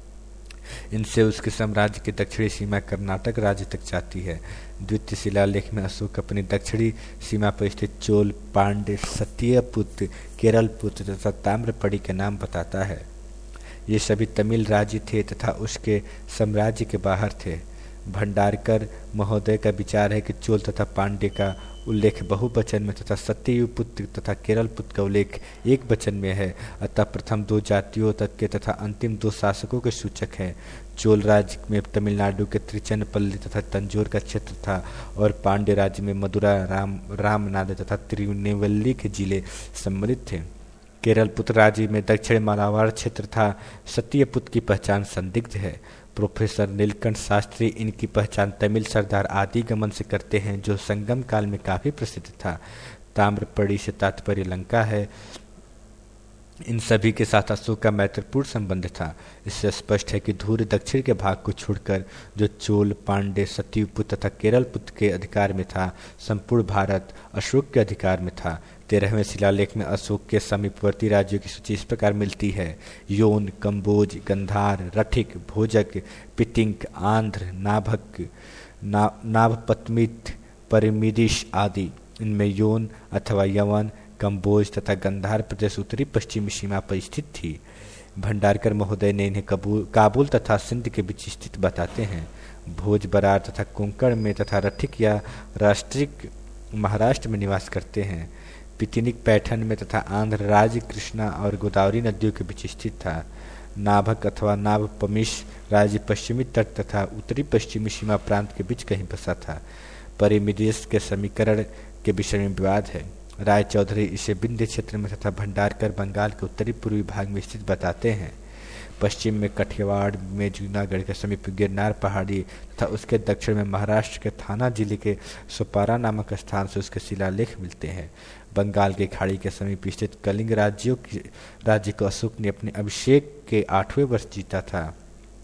इनसे उसके साम्राज्य की दक्षिणी सीमा कर्नाटक राज्य तक जाती है। द्वितीय शिलालेख में अशोक अपनी दक्षिणी सीमा पर स्थित चोल, पांड्य, सत्यपुत्र, केरलपुत्र तथा ताम्रपड़ी के नाम बताता है। ये सभी तमिल राज्य थे तथा उसके साम्राज्य के बाहर थे। भंडारकर महोदय का विचार है कि चोल तथा पांड्य का उल्लेख बहुवचन में तथा सत्यपुत्र तथा केरलपुत्र का उल्लेख एक वचन में है। अतः प्रथम दो जातियों तक के तथा अंतिम दो शासकों के सूचक हैं। चोल राज्य में तमिलनाडु के त्रिचन्नपल्ली तथा तंजौर का क्षेत्र था और पांड्य राज्य में मदुरा, राम रामनाद तथा तिरुनेवल्ली के जिले सम्मिलित थे। केरलपुत्र राज्य में दक्षिण मालाबार क्षेत्र था। सत्यपुत्र की पहचान संदिग्ध है। प्रोफेसर नीलकंठ शास्त्री इनकी पहचान तमिल सरदार आदिगमन से करते हैं, जो संगम काल में काफी प्रसिद्ध था। ताम्रपड़ी से तात्पर्य लंका है। इन सभी के साथ अशोक का मैत्रीपूर्ण संबंध था। इससे स्पष्ट है कि धूर्य दक्षिण के भाग को छोड़कर, जो चोल, पांड्य, सत्यपुत्र तथा केरलपुत्र के अधिकार में था, संपूर्ण भारत अशोक के अधिकार में था। तेरहवें शिलालेख में अशोक के समीपवर्ती राज्यों की सूची इस प्रकार मिलती है: योन, कंबोज, गंधार, रठिक, भोजक, पितिंक, आंध्र, नाभक, ना, नाभपत्मित, परिमिदिश आदि। इनमें योन अथवा यवन, कंबोज तथा गंधार प्रदेश उत्तरी पश्चिमी सीमा पर स्थित थी। भंडारकर महोदय ने इन्हें काबुल तथा सिंध के बीच स्थित बताते हैं। भोज, बरार तथा कोंकण में तथा रठिक या राष्ट्रिक महाराष्ट्र में निवास करते हैं। पितिनिक पैठन में तथा आंध्र राज्य कृष्णा और गोदावरी नदियों के बीच स्थित था। नाभक अथवा नाभपमिश राज्य पश्चिमी तट तथा उत्तरी पश्चिमी सीमा प्रांत के बीच कहीं बसा था। परिमिदिस के समीकरण के विषय में विवाद है। राय चौधरी इसे विंध्य क्षेत्र में तथा भंडारकर बंगाल के उत्तरी पूर्वी भाग में स्थित बताते हैं। पश्चिम में कठियावाड़ में जूनागढ़ के समीप गिरनार पहाड़ी तथा उसके दक्षिण में महाराष्ट्र के थाना जिले के सोपारा नामक स्थान से उसके शिलालेख मिलते हैं। बंगाल की खाड़ी के समीप स्थित कलिंग राज्यों की राज्य को अशोक ने अपने अभिषेक के आठवें वर्ष जीता था।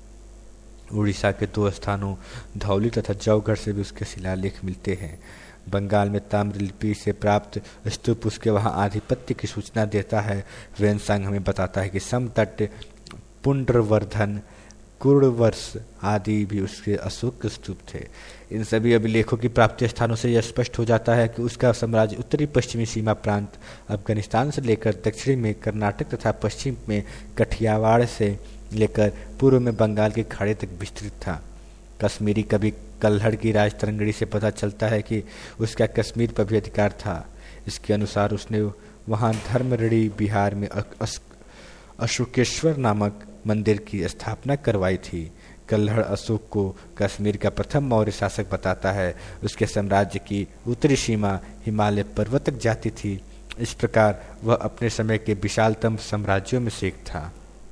उड़ीसा के दो स्थानों धौली तथा जौगढ़ से भी उसके शिलालेख मिलते हैं। बंगाल में ताम्रलिपि से प्राप्त स्तूप उसके वहां आधिपत्य की सूचना देता है। वेनसांग हमें बताता है कि समतट, पुंड्रवर्धन, कुर्डवर्ष आदि भी उसके अशोक के स्तूप थे। इन सभी अभिलेखों की प्राप्ति स्थानों से यह स्पष्ट हो जाता है कि उसका साम्राज्य उत्तरी पश्चिमी सीमा प्रांत अफगानिस्तान से लेकर दक्षिण में कर्नाटक तथा पश्चिम में कठियावाड़ से लेकर पूर्व में बंगाल की खाड़ी तक विस्तृत था। कश्मीरी कवि कल्हड़ की राजतरंगिणी से पता चलता है कि उसका कश्मीर पर भी अधिकार था। इसके अनुसार उसने वहां धर्मऋणी बिहार में अशोकेश्वर नामक मंदिर की स्थापना करवाई थी। कल्हड़ अशोक को कश्मीर का प्रथम मौर्य शासक बताता है। उसके साम्राज्य की उत्तरी सीमा हिमालय पर्वत तक जाती थी। इस प्रकार वह अपने समय के विशालतम साम्राज्यों में से एक था।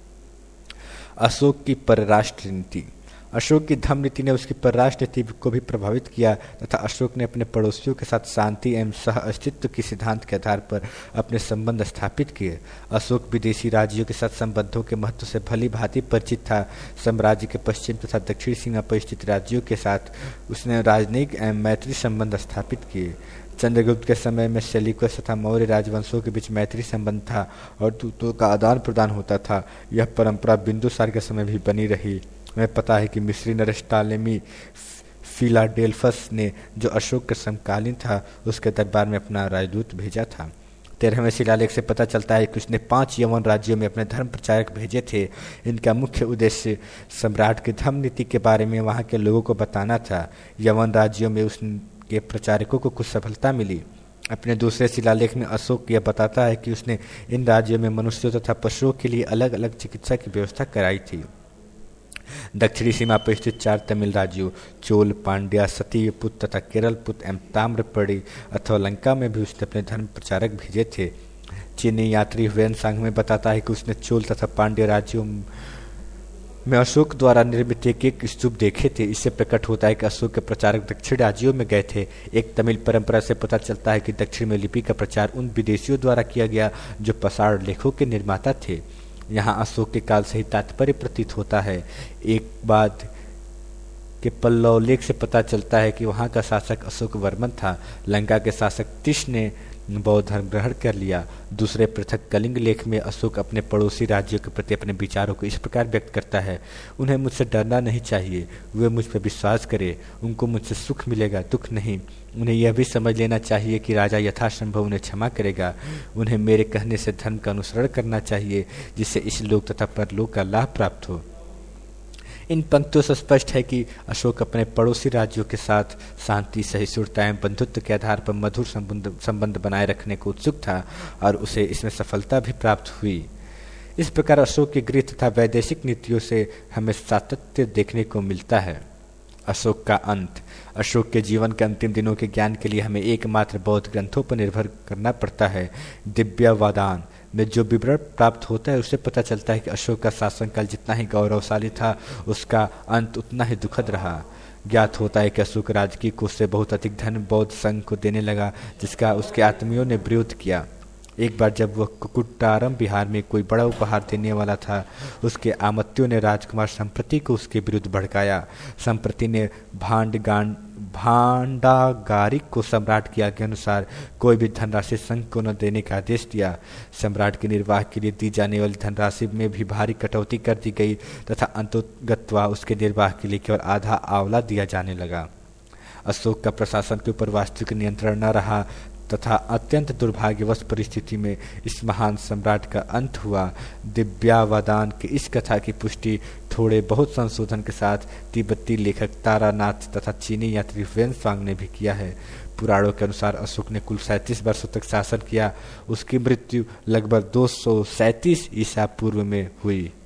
अशोक की परराष्ट्र नीति। अशोक की धम्म नीति ने उसकी परराष्ट्र नीति को भी प्रभावित किया तथा अशोक ने अपने पड़ोसियों के साथ शांति एवं सह अस्तित्व के सिद्धांत के आधार पर अपने संबंध स्थापित किए। अशोक विदेशी राज्यों के साथ संबंधों के महत्व से भली भांति परिचित था। साम्राज्य के पश्चिम तथा दक्षिण सीमा पर स्थित राज्यों के साथ उसने राजनयिक एवं मैत्री संबंध स्थापित किए। चंद्रगुप्त के समय में सेल्यूकस तथा मौर्य राजवंशों के बीच मैत्री संबंध था और दूतों का आदान प्रदान होता था। यह परंपरा बिंदुसार के समय भी बनी रही। हमें पता है कि मिस्री नरेश टालेमी फिलाडेल्फस ने, जो अशोक के समकालीन था, उसके दरबार में अपना राजदूत भेजा था। तेरहवें शिलालेख से पता चलता है कि उसने पांच यवन राज्यों में अपने धर्म प्रचारक भेजे थे। इनका मुख्य उद्देश्य सम्राट की धर्म नीति के बारे में वहां के लोगों को बताना था। यवन राज्यों में उसके प्रचारकों को कुछ सफलता मिली। अपने दूसरे शिलालेख में अशोक यह बताता है कि उसने इन राज्यों में मनुष्यों तथा पशुओं के लिए अलग अलग चिकित्सा की व्यवस्था कराई थी। दक्षिणी सीमा पर स्थित चार तमिल राज्यों चोल, पांड्या, सतीपुत तथा केरलपुत एवं ताम्रपड़ी अथवा लंका में भी उसने अपने धर्म प्रचारक भेजे थे। चीनी यात्री वेनसांग में बताता है कि उसने चोल तथा पांड्य राज्यों में अशोक द्वारा निर्मित एक एक स्तूप देखे थे। इससे प्रकट होता है कि अशोक के प्रचारक दक्षिण राज्यों में गए थे। एक तमिल परंपरा से पता चलता है कि दक्षिण में लिपि का प्रचार उन विदेशियों द्वारा किया गया जो पाषाण लेखों के निर्माता थे। यहाँ अशोक के काल से ही तात्पर्य प्रतीत होता है। एक बात के पल्लव लेख से पता चलता है कि वहाँ का शासक अशोक वर्मन था। लंका के शासक तिश ने बौद्ध धर्म ग्रहण कर लिया। दूसरे पृथक कलिंग लेख में अशोक अपने पड़ोसी राज्यों के प्रति अपने विचारों को इस प्रकार व्यक्त करता है: उन्हें मुझसे डरना नहीं चाहिए, वे मुझ पर विश्वास करें, उनको मुझसे सुख मिलेगा, दुख नहीं। उन्हें यह भी समझ लेना चाहिए कि राजा यथासंभव उन्हें क्षमा करेगा। उन्हें मेरे कहने से धर्म का अनुसरण करना चाहिए, जिससे इस लोक तथा परलोक का लाभ प्राप्त हो। इन पंक्तियों से स्पष्ट है कि अशोक अपने पड़ोसी राज्यों के साथ शांति, सहिष्णुता एवं बंधुत्व के आधार पर मधुर संबंध बनाए रखने को उत्सुक था और उसे इसमें सफलता भी प्राप्त हुई। इस प्रकार अशोक की गृह तथा वैदेशिक नीतियों से हमें सातत्य देखने को मिलता है। अशोक का अंत। अशोक के जीवन के अंतिम दिनों के ज्ञान के लिए हमें एकमात्र बौद्ध ग्रंथों पर निर्भर करना पड़ता है। दिव्यवादान में जो विवरण प्राप्त होता है उससे पता चलता है कि अशोक का शासनकाल जितना ही गौरवशाली था, उसका अंत उतना ही दुखद रहा। ज्ञात होता है कि अशोक राजकीय कोष से बहुत अधिक धन बौद्ध संघ को देने लगा, जिसका उसके आत्मियों ने विरोध किया। एक बार जब वह कुकुटारम बिहार में कोई बड़ा उपहार देने वाला था, उसके आमत्यों ने राजकुमार संप्रति को उसके विरुद्ध भड़काया। संप्रति ने भांडगान भांडागारिक को सम्राट की आज्ञा अनुसार कोई भी धनराशि संघ को न देने का आदेश दिया। सम्राट के निर्वाह के लिए दी जाने वाली धनराशि में भी भारी कटौती कर दी गई तथा अंतोगत्वा उसके निर्वाह के लिए केवल आधा आंवला दिया जाने लगा। अशोक का प्रशासन के ऊपर वास्तविक नियंत्रण न रहा तथा अत्यंत दुर्भाग्यवश परिस्थिति में इस महान सम्राट का अंत हुआ। दिव्यावदान की इस कथा की पुष्टि थोड़े बहुत संशोधन के साथ तिब्बती लेखक तारानाथ तथा चीनी यात्री वेनसांग ने भी किया है। पुराणों के अनुसार अशोक ने कुल सैंतीस वर्षों तक शासन किया। उसकी मृत्यु लगभग दो सौ सैंतीस ईसा पूर्व में हुई।